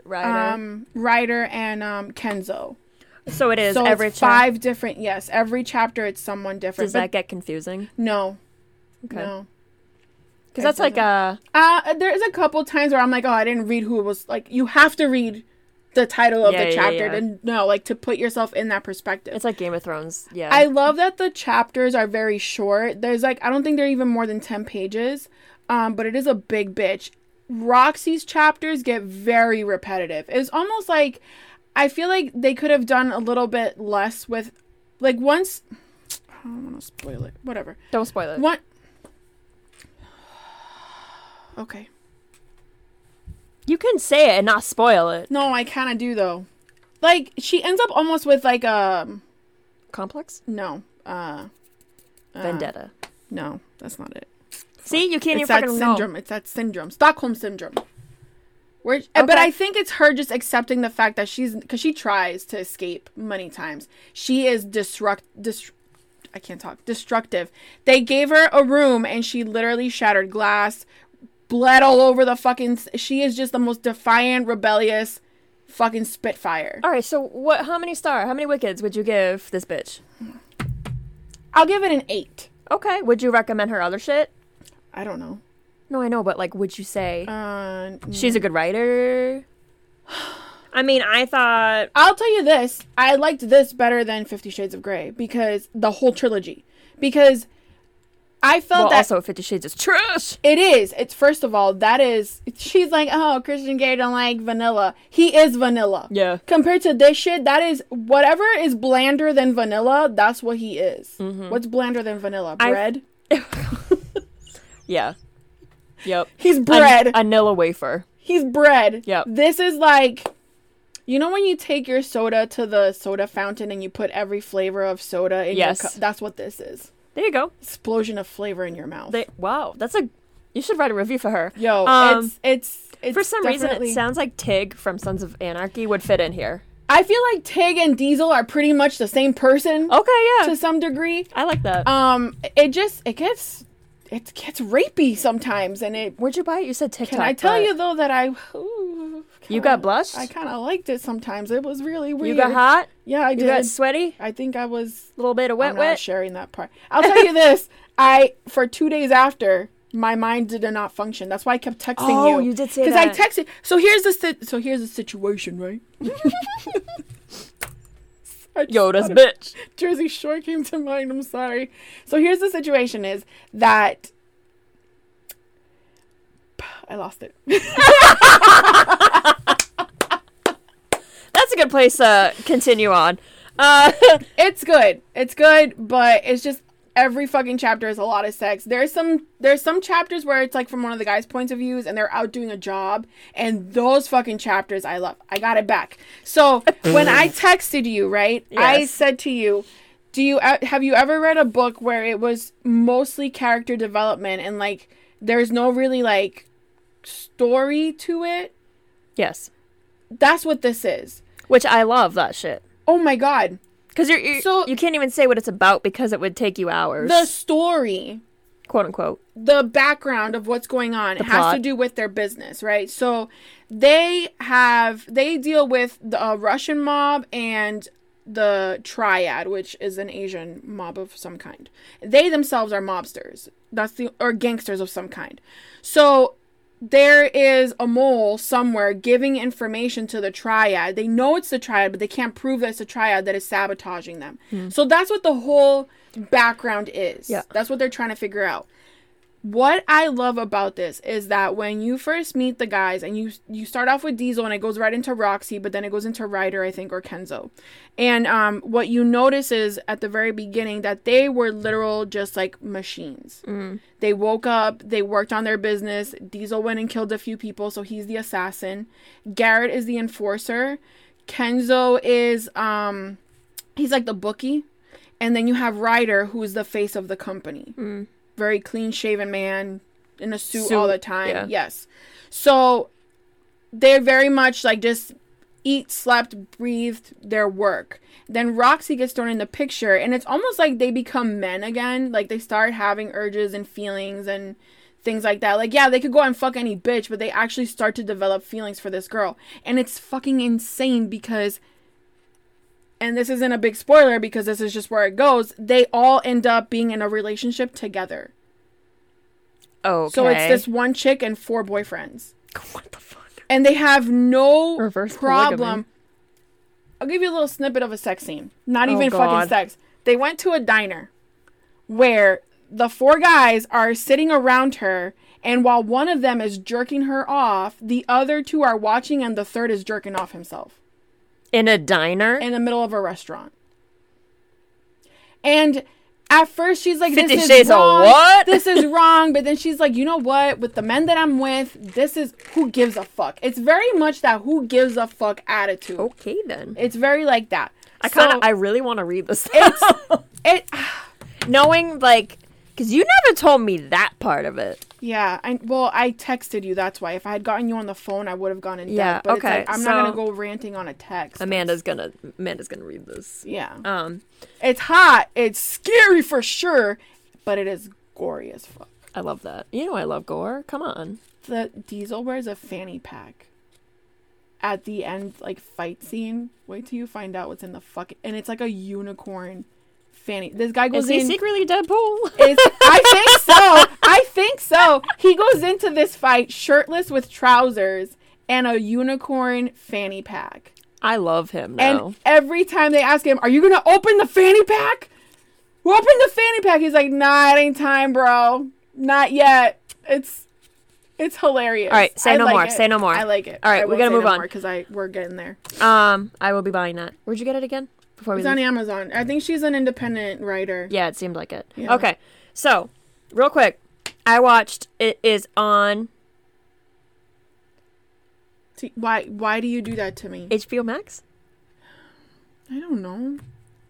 Ryder, and Kenzo.
So it is
so
every
it's 5 different... Yes, every chapter it's someone different.
Does that get confusing?
No.
Okay.
No.
Because that's like a...
there's a couple times where I'm like, oh, I didn't read who it was. Like, you have to read the title of the chapter to know, like, to put yourself in that perspective.
It's like Game of Thrones, yeah.
I love that the chapters are very short. There's, like, I don't think they're even more than 10 pages, but it is a big bitch. Roxy's chapters get very repetitive. It's almost like, I feel like they could have done a little bit less with, like, once... I don't want to spoil it. Whatever.
Don't spoil it.
Okay.
You can say it and not spoil it.
No, I kind of do though. Like she ends up almost with like a
Complex?
no,
Vendetta.
no, that's not it.
See, you can't
It's
even
that
fucking
syndrome.
know.
It's that syndrome, Stockholm syndrome. Where,
Okay.
but I think it's her just accepting the fact that because she tries to escape many times. She is I can't talk. Destructive. They gave her a room and she literally shattered glass, bled all over the fucking. She is just the most defiant, rebellious, fucking spitfire.
All right, so how many wickeds would you give this bitch?
I'll give it an 8.
Okay, would you recommend her other shit?
I don't know.
No, I know, but like, would you say
Mm.
she's a good writer? I mean, I thought...
I'll tell you this. I liked this better than 50 Shades of Grey because the whole trilogy. Because I felt that...
also 50 Shades is trash!
It is. It's, first of all, that is... She's like, oh, Christian Grey don't like vanilla. He is vanilla.
Yeah.
Compared to this shit, that is... Whatever is blander than vanilla, that's what he is.
Mm-hmm.
What's blander than vanilla? Bread?
Yeah. Yep.
He's bread.
A Nilla wafer.
He's bread.
Yep.
This is like... You know when you take your soda to the soda fountain and you put every flavor of soda in your cup? That's what this is.
There you go.
Explosion of flavor in your mouth.
Wow, you should write a review for her.
Yo, it's
for some reason it sounds like Tig from Sons of Anarchy would fit in here.
I feel like Tig and Diesel are pretty much the same person.
Okay, yeah.
To some degree.
I like that.
It gets rapey sometimes, and it.
Where'd you buy it? You said TikTok.
Can I tell you though that
you got blushed?
I kind of liked it sometimes. It was really weird.
You got hot?
Yeah, I did.
You got sweaty?
I think I was
a little bit of wet.
I'm not sharing that part. I'll tell you this. For 2 days after, my mind did not function. That's why I kept texting you.
Oh, you did say that.
Because I texted. So here's the situation, right?
Yoda's bitch.
Jersey Shore came to mind. I'm sorry. So here's the situation: is that I lost it.
That's a good place to continue on.
It's good. It's good, but it's just every fucking chapter is a lot of sex. There's some chapters where it's like from one of the guys' points of views and they're out doing a job, and those fucking chapters I love. I got it back. So when I texted you, right,
yes.
I said to you, have you ever read a book where it was mostly character development and like there's no really like story to it?
Yes.
That's what this is.
Which I love that shit.
Oh my god.
Because you can't even say what it's about because it would take you hours.
The story,
quote unquote,
the background of what's going on has to do with their business, right? So they deal with the Russian mob and the Triad, which is an Asian mob of some kind. They themselves are mobsters. Or gangsters of some kind. So there is a mole somewhere giving information to the Triad. They know it's the Triad, but they can't prove that it's the Triad that is sabotaging them. So that's what the whole background is.
Yeah.
That's what they're trying to figure out. What I love about this is that when you first meet the guys and you start off with Diesel and it goes right into Roxy, but then it goes into Ryder, I think, or Kenzo. And what you notice is at the very beginning that they were literal just like machines. They woke up, they worked on their business. Diesel went and killed a few people, so he's the assassin. Garrett is the enforcer. Kenzo is he's like the bookie. And then you have Ryder, who is the face of the company. Very clean-shaven man in a suit all the time.
Yeah.
Yes. So they're very much like just eat, slept, breathed their work. Then Roxy gets thrown in the picture, and it's almost like they become men again. Like they start having urges and feelings and things like that. Like, yeah, they could go out and fuck any bitch, but they actually start to develop feelings for this girl. And it's fucking insane because... And this isn't a big spoiler because this is just where it goes. They all end up being in a relationship together.
Okay.
So it's this one chick and 4 boyfriends.
What the fuck?
And they have no
Reverse
problem.
polygamy.
I'll give you a little snippet of a sex scene. Not even fucking sex. They went to a diner where the 4 guys are sitting around her, and while one of them is jerking her off, the other 2 are watching and the third is jerking off himself.
In a diner?
In the middle of a restaurant. And At first, she's like,
50
this is
Shades of
wrong.
what?
This is wrong. But then she's like, you know what? With the men that I'm with, this is who gives a fuck. It's very much that who gives a fuck attitude.
Okay, then.
It's very like that.
I really want to read this.
It.
Knowing, like, because you never told me that part of it.
Yeah. I texted you. That's why. If I had gotten you on the phone, I would have gone in
Yeah,
depth. But
okay,
it's like, I'm not going to go ranting on a text.
Amanda's gonna read this.
Yeah. It's hot. It's scary for sure. But it is gory as fuck.
I love that. You know I love gore. Come on.
The Diesel wears a fanny pack at the end, like, fight scene. Wait till you find out what's in the fucking... And it's like a unicorn fanny. This guy goes in...
Is he secretly Deadpool?
I think so. He goes into this fight shirtless with trousers and a unicorn fanny pack.
I love him now.
And every time they ask him, are you going to open the fanny pack? Open the fanny pack. He's like, nah, it ain't time, bro. Not yet. It's hilarious.
All right, say no more. Say no more.
I like it.
All right, we gotta move on
because we're getting there.
I will be buying that. Where'd you get it again?
It's on Amazon. I think she's an independent writer.
Yeah, it seemed like it.
Yeah.
Okay, so real quick, I watched. It is on
See, why do you do that to me?
HBO Max.
I don't know.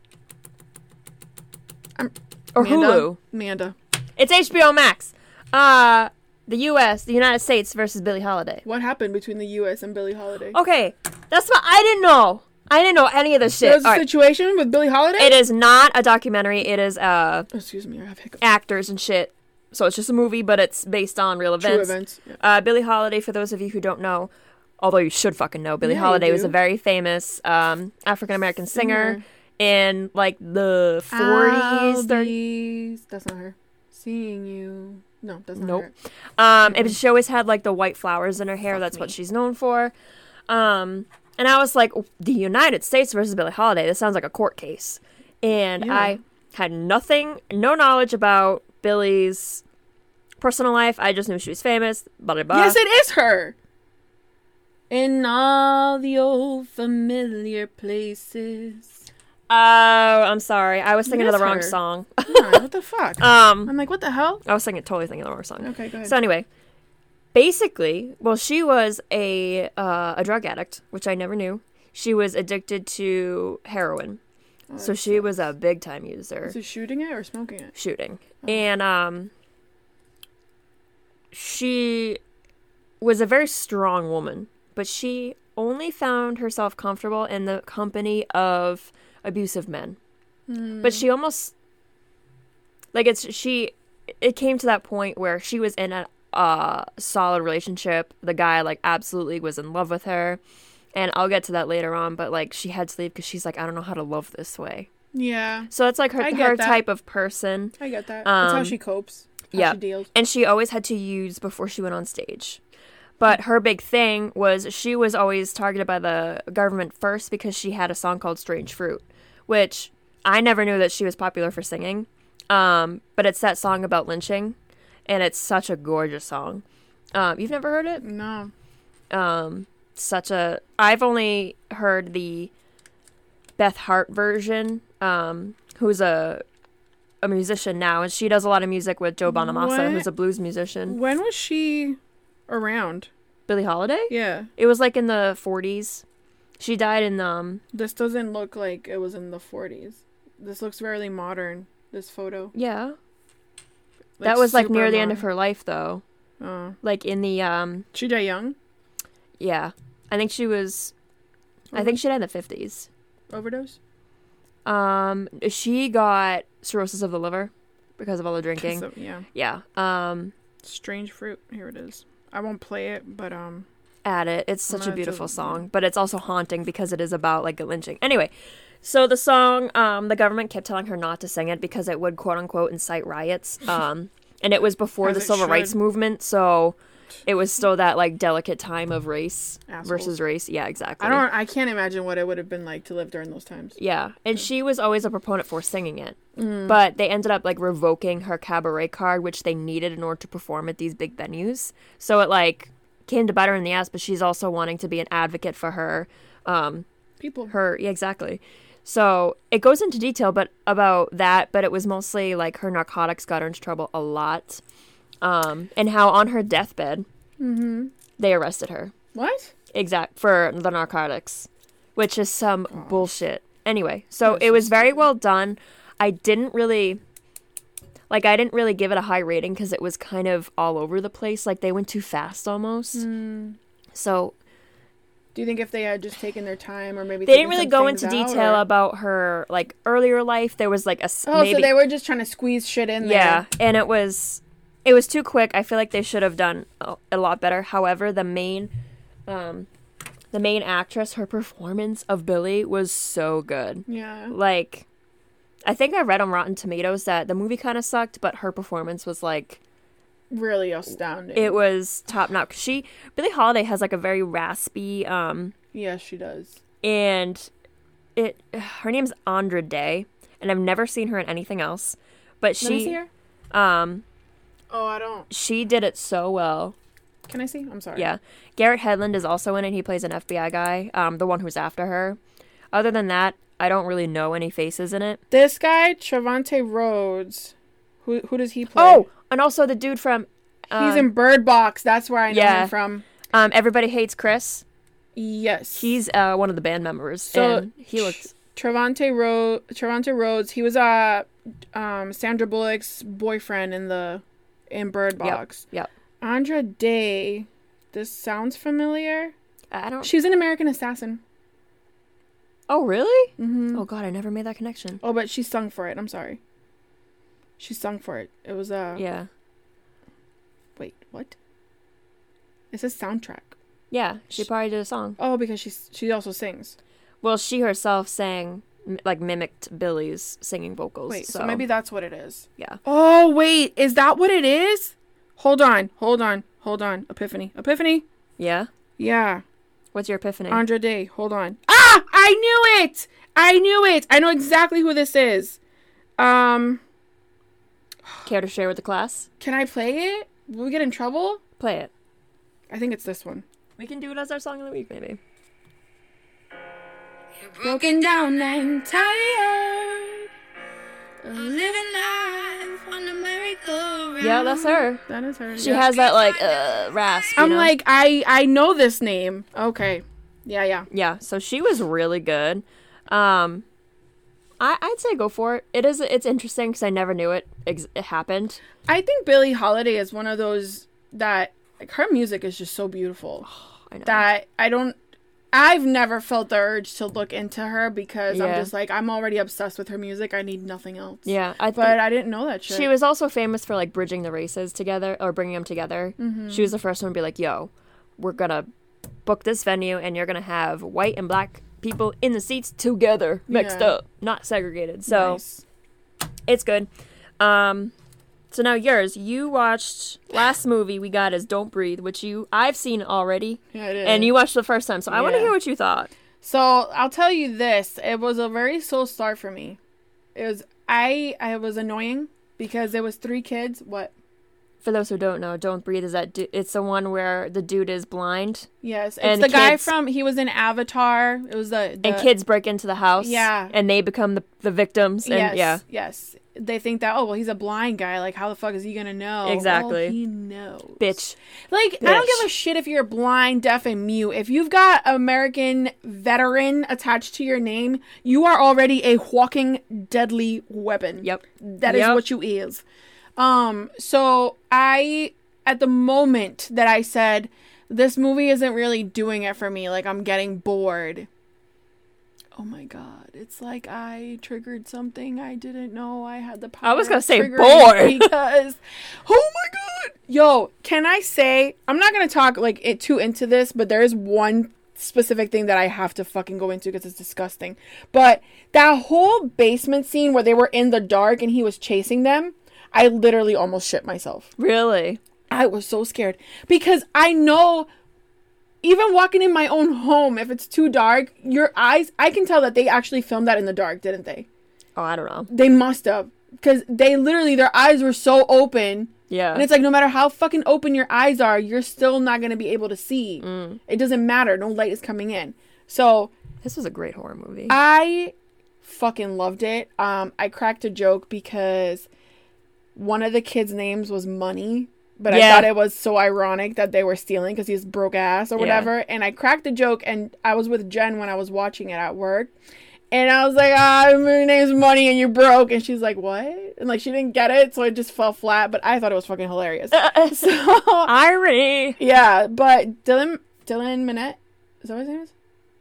Or Hulu.
Amanda.
It's HBO Max. The United States versus Billie Holiday.
What happened between the U.S. and Billie Holiday?
Okay, that's what I didn't know. I didn't know any of this shit.
There's a situation with Billie Holiday?
It is not a documentary. It is
excuse me, I have hiccups.
Actors and shit. So it's just a movie, but it's based on real events.
True events. Yeah.
Billie Holiday, for those of you who don't know, although you should fucking know, Billie Holiday was a very famous African-American singer in, like, the 40s, 30s.
That's not her. Seeing You. No, that's not
nope.
her.
And she always had, like, the white flowers in her hair. That's what she's known for. And I was like, the United States versus Billie Holiday. This sounds like a court case. And I had no knowledge about Billie's personal life. I just knew she was famous. Blah, blah, blah.
Yes, it is her. In all the old familiar places.
Oh, I'm sorry. I was thinking of the wrong
her.
song.
Yeah, what the fuck? I'm like, what the hell?
I was totally thinking of the wrong song.
Okay, go ahead.
So anyway, basically, well, she was a drug addict, which I never knew. She was addicted to heroin. So she was a big time user.
Is it shooting it or smoking it?
Shooting. And she was a very strong woman, but she only found herself comfortable in the company of abusive men. But she almost, like, it came to that point where she was in a solid relationship. The guy, like, absolutely was in love with her. And I'll get to that later on, but, like, she had to leave because she's like, I don't know how to love this way.
Yeah.
So it's like her type of person.
I get that. That's how she copes. How she deals.
And she always had to use before she went on stage. But her big thing was she was always targeted by the government first because she had a song called Strange Fruit, which I never knew that she was popular for singing. But it's that song about lynching, and it's such a gorgeous song. You've never heard it?
No.
I've only heard the Beth Hart version, who's a musician now, and she does a lot of music with Joe Bonamassa, who's a blues musician.
When was she around?
Billie Holiday?
Yeah.
It was like in the 40s. She died in
This doesn't look like it was in the 40s. This looks very modern, this photo.
Yeah.
Like,
that was like near
super
the end
modern.
of her life though.
Oh.
Like in the
She died young?
yeah. I think she died in the 50s.
Overdose?
She got cirrhosis of the liver because of all the drinking.
So, yeah.
Yeah.
Strange Fruit. Here it is. I won't play it, but
Add it. It's such a beautiful song, but it's also haunting because it is about like a lynching. Anyway, so the song, the government kept telling her not to sing it because it would quote unquote incite riots. And it was before the civil rights movement, so it was still that like delicate time of race versus race. Yeah, exactly.
I can't imagine what it would have been like to live during those times.
Yeah, and she was always a proponent for singing it. But they ended up like revoking her cabaret card, which they needed in order to perform at these big venues. So it like came to bite her in the ass, but she's also wanting to be an advocate for her
people.
Yeah, exactly. So it goes into detail about that, but it was mostly like her narcotics got her into trouble a lot. And how on her deathbed, they arrested her.
What?
For the narcotics, which is some bullshit. Anyway, so it was very well done. I didn't really give it a high rating because it was kind of all over the place. Like, they went too fast almost. So,
do you think if they had just taken their time, or maybe
they didn't really go into detail about her like earlier life? There was like
so they were just trying to squeeze shit in there.
Yeah, and it was too quick. I feel like they should have done a lot better. However, the main actress, her performance of Billy was so good.
Yeah.
Like, I think I read on Rotten Tomatoes that the movie kind of sucked, but her performance was like
really astounding.
It was top notch. Billie Holiday has like a very raspy
yes, she does.
And her name's Andra Day, and I've never seen her in anything else. But
Let me see her. Oh, I don't.
She did it so well.
Can I see? I'm sorry.
Yeah. Garrett Hedlund is also in it. He plays an FBI guy, the one who's after her. Other than that, I don't really know any faces in it.
This guy, Trevante Rhodes, who does he play?
Oh, and also the dude from...
he's in Bird Box. That's where I know him from.
Everybody Hates Chris.
Yes.
He's one of the band members. So and he looks...
Trevante Rhodes, he was Sandra Bullock's boyfriend in Bird Box.
Yep.
Andra Day, this sounds familiar. She was an American Assassin.
Oh, really?
Mm-hmm.
Oh, God, I never made that connection.
Oh, but she sung for it. I'm sorry. She sung for it. It was
Yeah.
Wait, what? It says soundtrack.
Yeah, she probably did a song.
Oh, because she also sings.
Well, she herself sang, like, mimicked Billy's singing vocals.
Wait, so maybe that's what it is.
Yeah.
Oh, wait, is that what it is? Hold on. Epiphany.
Yeah?
Yeah.
What's your epiphany?
Andra Day. Hold on. Ah! I knew it! I know exactly who this is.
Care to share with the class?
Can I play it? Will we get in trouble?
Play it.
I think it's this one.
We can do it as our song of the week, maybe.
You're broken down and tired of living life on a merry-go-round.
Yeah, that's her.
That is her.
She has that, like, rasp,
I'm like, I know this name. Okay. Yeah.
Yeah, so she was really good. I'd say go for it. It's interesting because I never knew it happened.
I think Billie Holiday is one of those that, like, her music is just so beautiful.
I know.
That I've never felt the urge to look into her because I'm just like, I'm already obsessed with her music. I need nothing else.
Yeah.
But I didn't know that shit.
She was also famous for, like, bridging the races together or bringing them together.
Mm-hmm.
She was the first one to be like, yo, we're going to book this venue and you're going to have white and black people in the seats together, mixed up, not segregated. So
nice.
It's good. So now yours. You watched last movie we got is Don't Breathe, which I've seen already.
Yeah, it is.
And you watched the first time. So I want to hear what you thought.
So I'll tell you this. It was a very slow start for me. It was I was annoying because there was 3 kids. What?
For those who don't know, Don't Breathe is it's the one where the dude is blind.
Yes, it's the guy he was in Avatar. It was the
and kids break into the house.
Yeah,
and they become the victims. And
yes. They think that he's a blind guy. Like, how the fuck is he gonna know?
Exactly.
Well, he knows.
Bitch.
Like, I don't give a shit if you're blind, deaf, and mute. If you've got American veteran attached to your name, you are already a walking deadly weapon.
Yep.
That is what you is. So at the moment that I said, this movie isn't really doing it for me, like, I'm getting bored. Oh my God. It's like I triggered something I didn't know I had the power.
I was going to say bored.
Because, oh my God. Yo, can I say, I'm not going to talk like too into this, but there is one specific thing that I have to fucking go into because it's disgusting. But that whole basement scene where they were in the dark and he was chasing them, I literally almost shit myself.
Really?
I was so scared because I know even walking in my own home, if it's too dark, your eyes, I can tell that they actually filmed that in the dark, didn't they?
Oh, I don't know.
They must have, because their eyes were so open.
Yeah.
And it's like, no matter how fucking open your eyes are, you're still not going to be able to see. It doesn't matter. No light is coming in. So
this was a great horror movie.
I fucking loved it. I cracked a joke because one of the kids' names was Money, but I thought it was so ironic that they were stealing because he's broke ass or whatever. And I cracked a joke, and I was with Jen when I was watching it at work. And I was like, your name's Money and you're broke. And she's like, what? And like, she didn't get it, so it just fell flat. But I thought it was fucking hilarious. So,
irony.
Yeah, but Dylan Minnette, is that what his name is?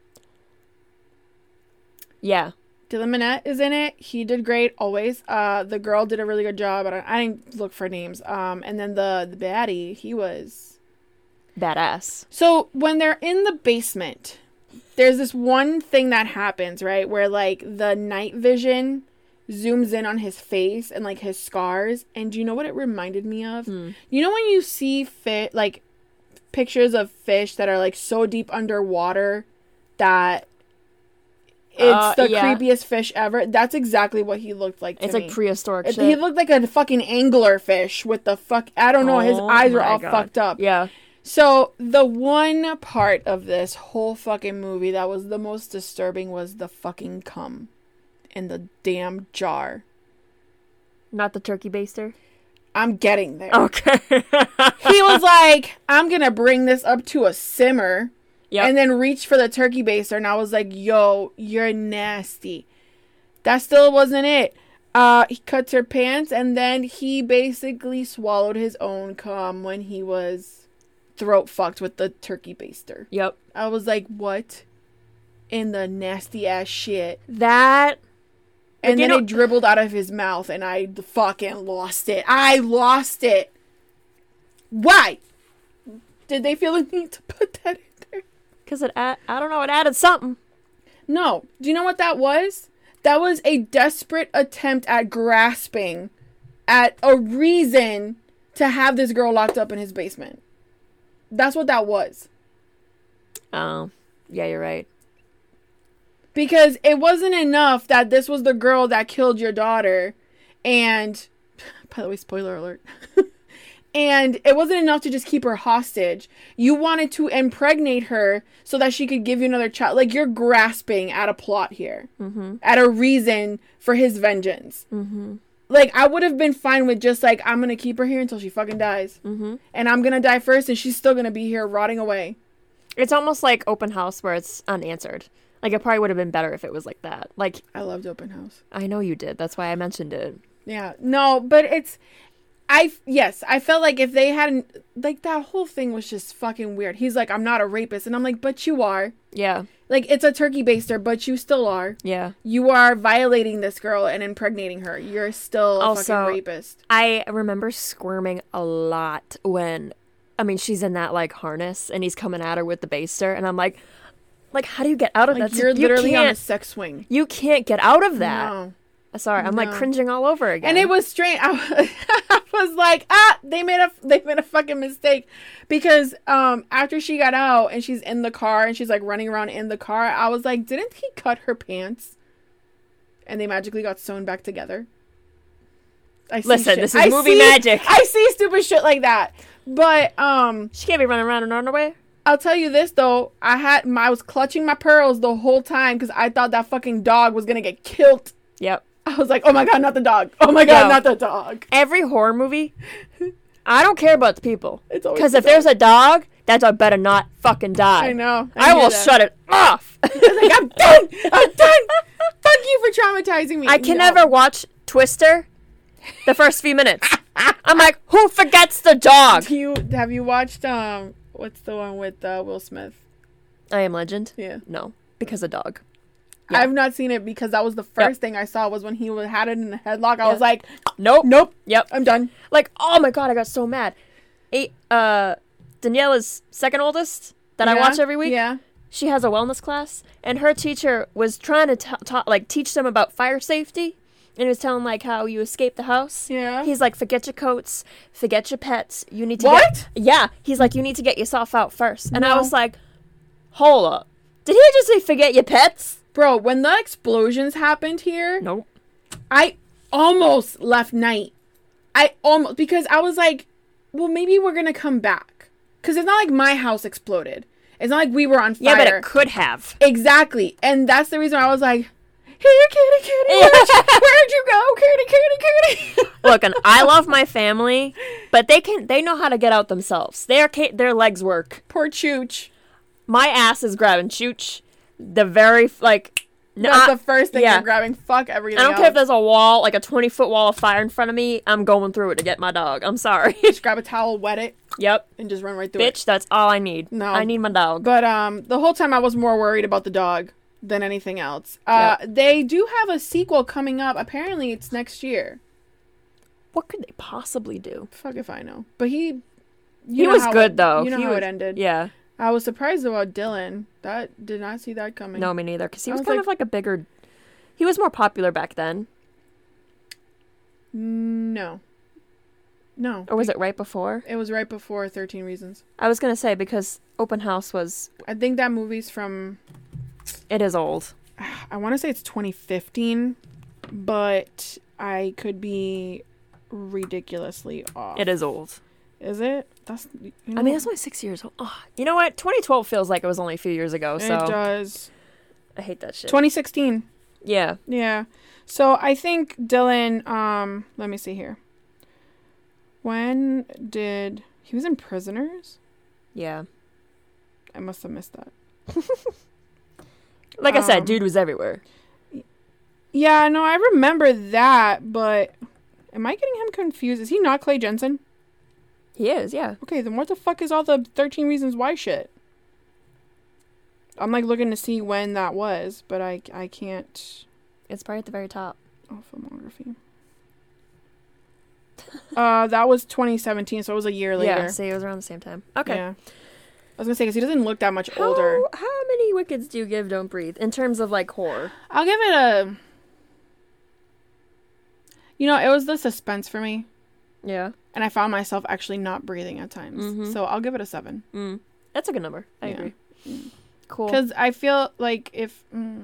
Yeah.
Dylan Minnette is in it. He did great, always. The girl did a really good job. I didn't look for names. And then the baddie, he was...
badass.
So, when they're in the basement... There's this one thing that happens, right? Where, like, the night vision zooms in on his face and, like, his scars. And do you know what it reminded me of? You know when you see, like, pictures of fish that are, like, so deep underwater that it's the creepiest fish ever? That's exactly what he looked like to
It's,
me.
like, prehistoric shit.
He looked like a fucking angler fish with the I don't know. His eyes were all fucked up.
Yeah.
So, the one part of this whole fucking movie that was the most disturbing was the fucking cum in the damn jar.
Not the turkey baster?
I'm getting there.
Okay.
He was like, I'm gonna bring this up to a simmer.
Yep.
And then reach for the turkey baster. And I was like, yo, you're nasty. That still wasn't it. He cuts her pants. And then he basically swallowed his own cum when he was... throat fucked with the turkey baster.
Yep.
I was like, what in the nasty ass shit?
That.
And then it dribbled out of his mouth and I fucking lost it. I lost it. Why? Did they feel the need to put that in there?
Because I don't know, it added something.
No. Do you know what that was? That was a desperate attempt at grasping at a reason to have this girl locked up in his basement. That's what that was.
Oh, yeah, you're right.
Because it wasn't enough that this was the girl that killed your daughter. And, by the way, spoiler alert. And it wasn't enough to just keep her hostage. You wanted to impregnate her so that she could give you another child. Like, you're grasping at a plot here. Mm-hmm. At a reason for his vengeance. Mm-hmm. Like, I would have been fine with just, like, I'm going to keep her here until she fucking dies. Mm-hmm. And I'm going to die first, and she's still going to be here rotting away.
It's almost like Open House where it's unanswered. Like, it probably would have been better if it was like that. Like,
I loved Open House.
I know you did. That's why I mentioned it.
Yeah. No, but it's... I felt like if they hadn't... Like, that whole thing was just fucking weird. He's like, I'm not a rapist. And I'm like, but you are.
Yeah.
Like, it's a turkey baster, but you still are.
Yeah.
You are violating this girl and impregnating her. You're still a fucking rapist.
I remember squirming a lot when, I mean, she's in that, like, harness and he's coming at her with the baster. And I'm like, how do you get out of that?
You're literally on a sex swing.
You can't get out of that.
No.
Sorry, I'm like cringing all over again.
And it was strange. I was like, they made a fucking mistake because after she got out and she's in the car and she's like running around in the car, I was like, didn't he cut her pants? And they magically got sewn back together.
Listen, this is movie magic.
I see stupid shit like that. But
she can't be running around in underwear.
I'll tell you this though, I was clutching my pearls the whole time because I thought that fucking dog was gonna get killed.
Yep.
I was like, oh my god, not the dog. Oh my god, not the dog.
Every horror movie, I don't care about the people.
Because
if there's a dog, that dog better not fucking die.
I know.
I will shut it off.
Like, I'm done. I'm done. Fuck you for traumatizing me.
I can never watch Twister the first few minutes. I'm like, who forgets the dog?
Have you watched, what's the one with Will Smith?
I Am Legend?
Yeah.
No, because of dog.
Yeah. I've not seen it because that was the first thing I saw was when he had it in a headlock. I was like, nope.
Yep.
I'm done.
Like, oh my god, I got so mad. Daniela's second oldest that I watch every week.
Yeah.
She has a wellness class, and her teacher was trying to teach them about fire safety, and he was telling like how you escape the house.
Yeah.
He's like, forget your coats, forget your pets. You need to He's like, you need to get yourself out first. And I was like, hold up, did he just say forget your pets?
Bro, when the explosions happened here,
nope.
I almost left night. Because I was like, well, maybe we're going to come back. Because it's not like my house exploded. It's not like we were on fire.
Yeah, but it could have.
Exactly. And that's the reason I was like, Here, kitty, kitty. Where'd you go, kitty, kitty, kitty?
Look, and I love my family, but they know how to get out themselves. Their legs work.
Poor Chooch.
My ass is grabbing Chooch. The very, like...
That's the first thing you're grabbing. Fuck everything
I don't
else.
care if there's a wall, like a 20-foot wall of fire in front of me. I'm going through it to get my dog. I'm sorry.
Just grab a towel, wet it,
Yep.
and just run right through it.
Bitch, that's all I need.
No.
I need my dog.
But the whole time I was more worried about the dog than anything else. They do have a sequel coming up. Apparently, it's next year.
What could they possibly do?
Fuck if I know. But he
was good, though.
You know how it ended.
Yeah.
I was surprised about Dylan. Did not see that coming.
No, me neither. Because he
I
was
was
kind
like-
of like a bigger... He was more popular back then.
No.
Or was it right before?
It was right before 13 Reasons.
I was going to say, because Open House was...
I think that movie's from...
It is old.
I want to say it's 2015, but I could be ridiculously off.
It is old.
Is it? That's.
I mean, that's only 6 years old. Oh, you know what? 2012 feels like it was only a few years ago, so...
It does.
I hate that shit.
2016.
Yeah.
Yeah. So I think Dylan, let me see here. When did... He was in Prisoners?
Yeah.
I must have missed that.
Like I said, dude was everywhere.
Yeah, no, I remember that, but... Am I getting him confused? Is he not Clay Jensen?
He is, yeah.
Okay, then what the fuck is all the 13 Reasons Why shit? I'm like looking to see when that was, but I can't.
It's probably at the very top.
Oh, filmography. That was 2017, so it was a year later.
Yeah, see, it was around the same time. Okay.
Yeah. I was gonna say, because he doesn't look that much older.
How many Wickeds do you give Don't Breathe in terms of, like, horror?
I'll give it a... You know, it was the suspense for me.
Yeah.
And I found myself actually not breathing at times.
Mm-hmm.
So I'll give it a 7.
That's a good number. I agree. Cool.
Because I feel like if...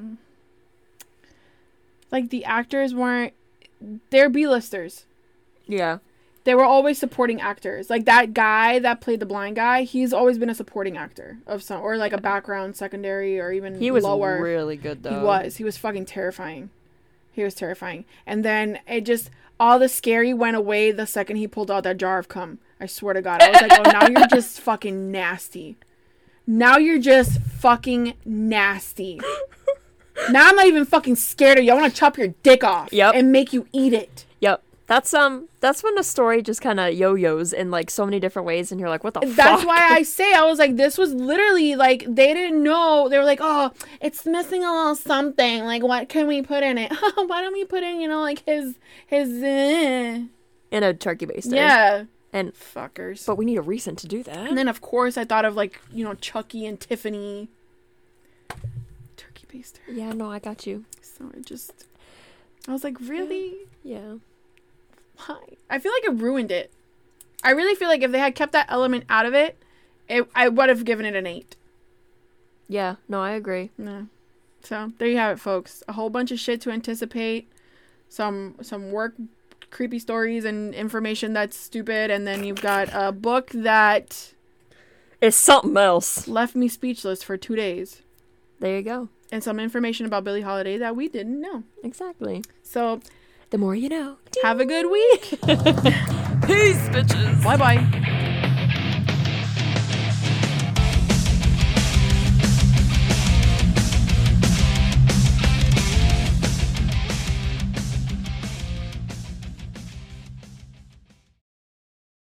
like, the actors weren't... They're B-listers.
Yeah.
They were always supporting actors. Like, that guy that played the blind guy, he's always been a supporting actor of some... Or, like, a background, secondary, or even
He was
lower.
really good, though.
He was fucking terrifying. He was terrifying. And then it just... All the scary went away the second he pulled out that jar of cum. I swear to God. I was like, oh, now you're just fucking nasty. Now you're just fucking nasty. Now I'm not even fucking scared of you. I want to chop your dick off.
Yep.
And make you eat it.
Yep. That's when the story just kind of yo-yos in, like, so many different ways, and you're like, what the fuck?
That's why I say, I was like, this was literally, like, they didn't know. They were like, oh, it's missing a little something. Like, what can we put in it? Why don't we put in, you know, like, his
In a turkey baster.
Yeah.
And
fuckers.
But we need a reason to do that.
And then, of course, I thought of, like, you know, Chucky and Tiffany. Turkey baster.
Yeah, no, I got you.
So I was like, really?
Yeah.
Why? I feel like it ruined it. I really feel like if they had kept that element out of it, I would have given it an 8.
Yeah, no, I agree.
No. So, there you have it, folks. A whole bunch of shit to anticipate. Some work creepy stories and information that's stupid, and then you've got a book that...
It's something else.
Left me speechless for 2 days.
There you go.
And some information about Billie Holiday that we didn't know.
Exactly.
So...
The more you know.
Have a good week.
Peace, bitches.
Bye-bye.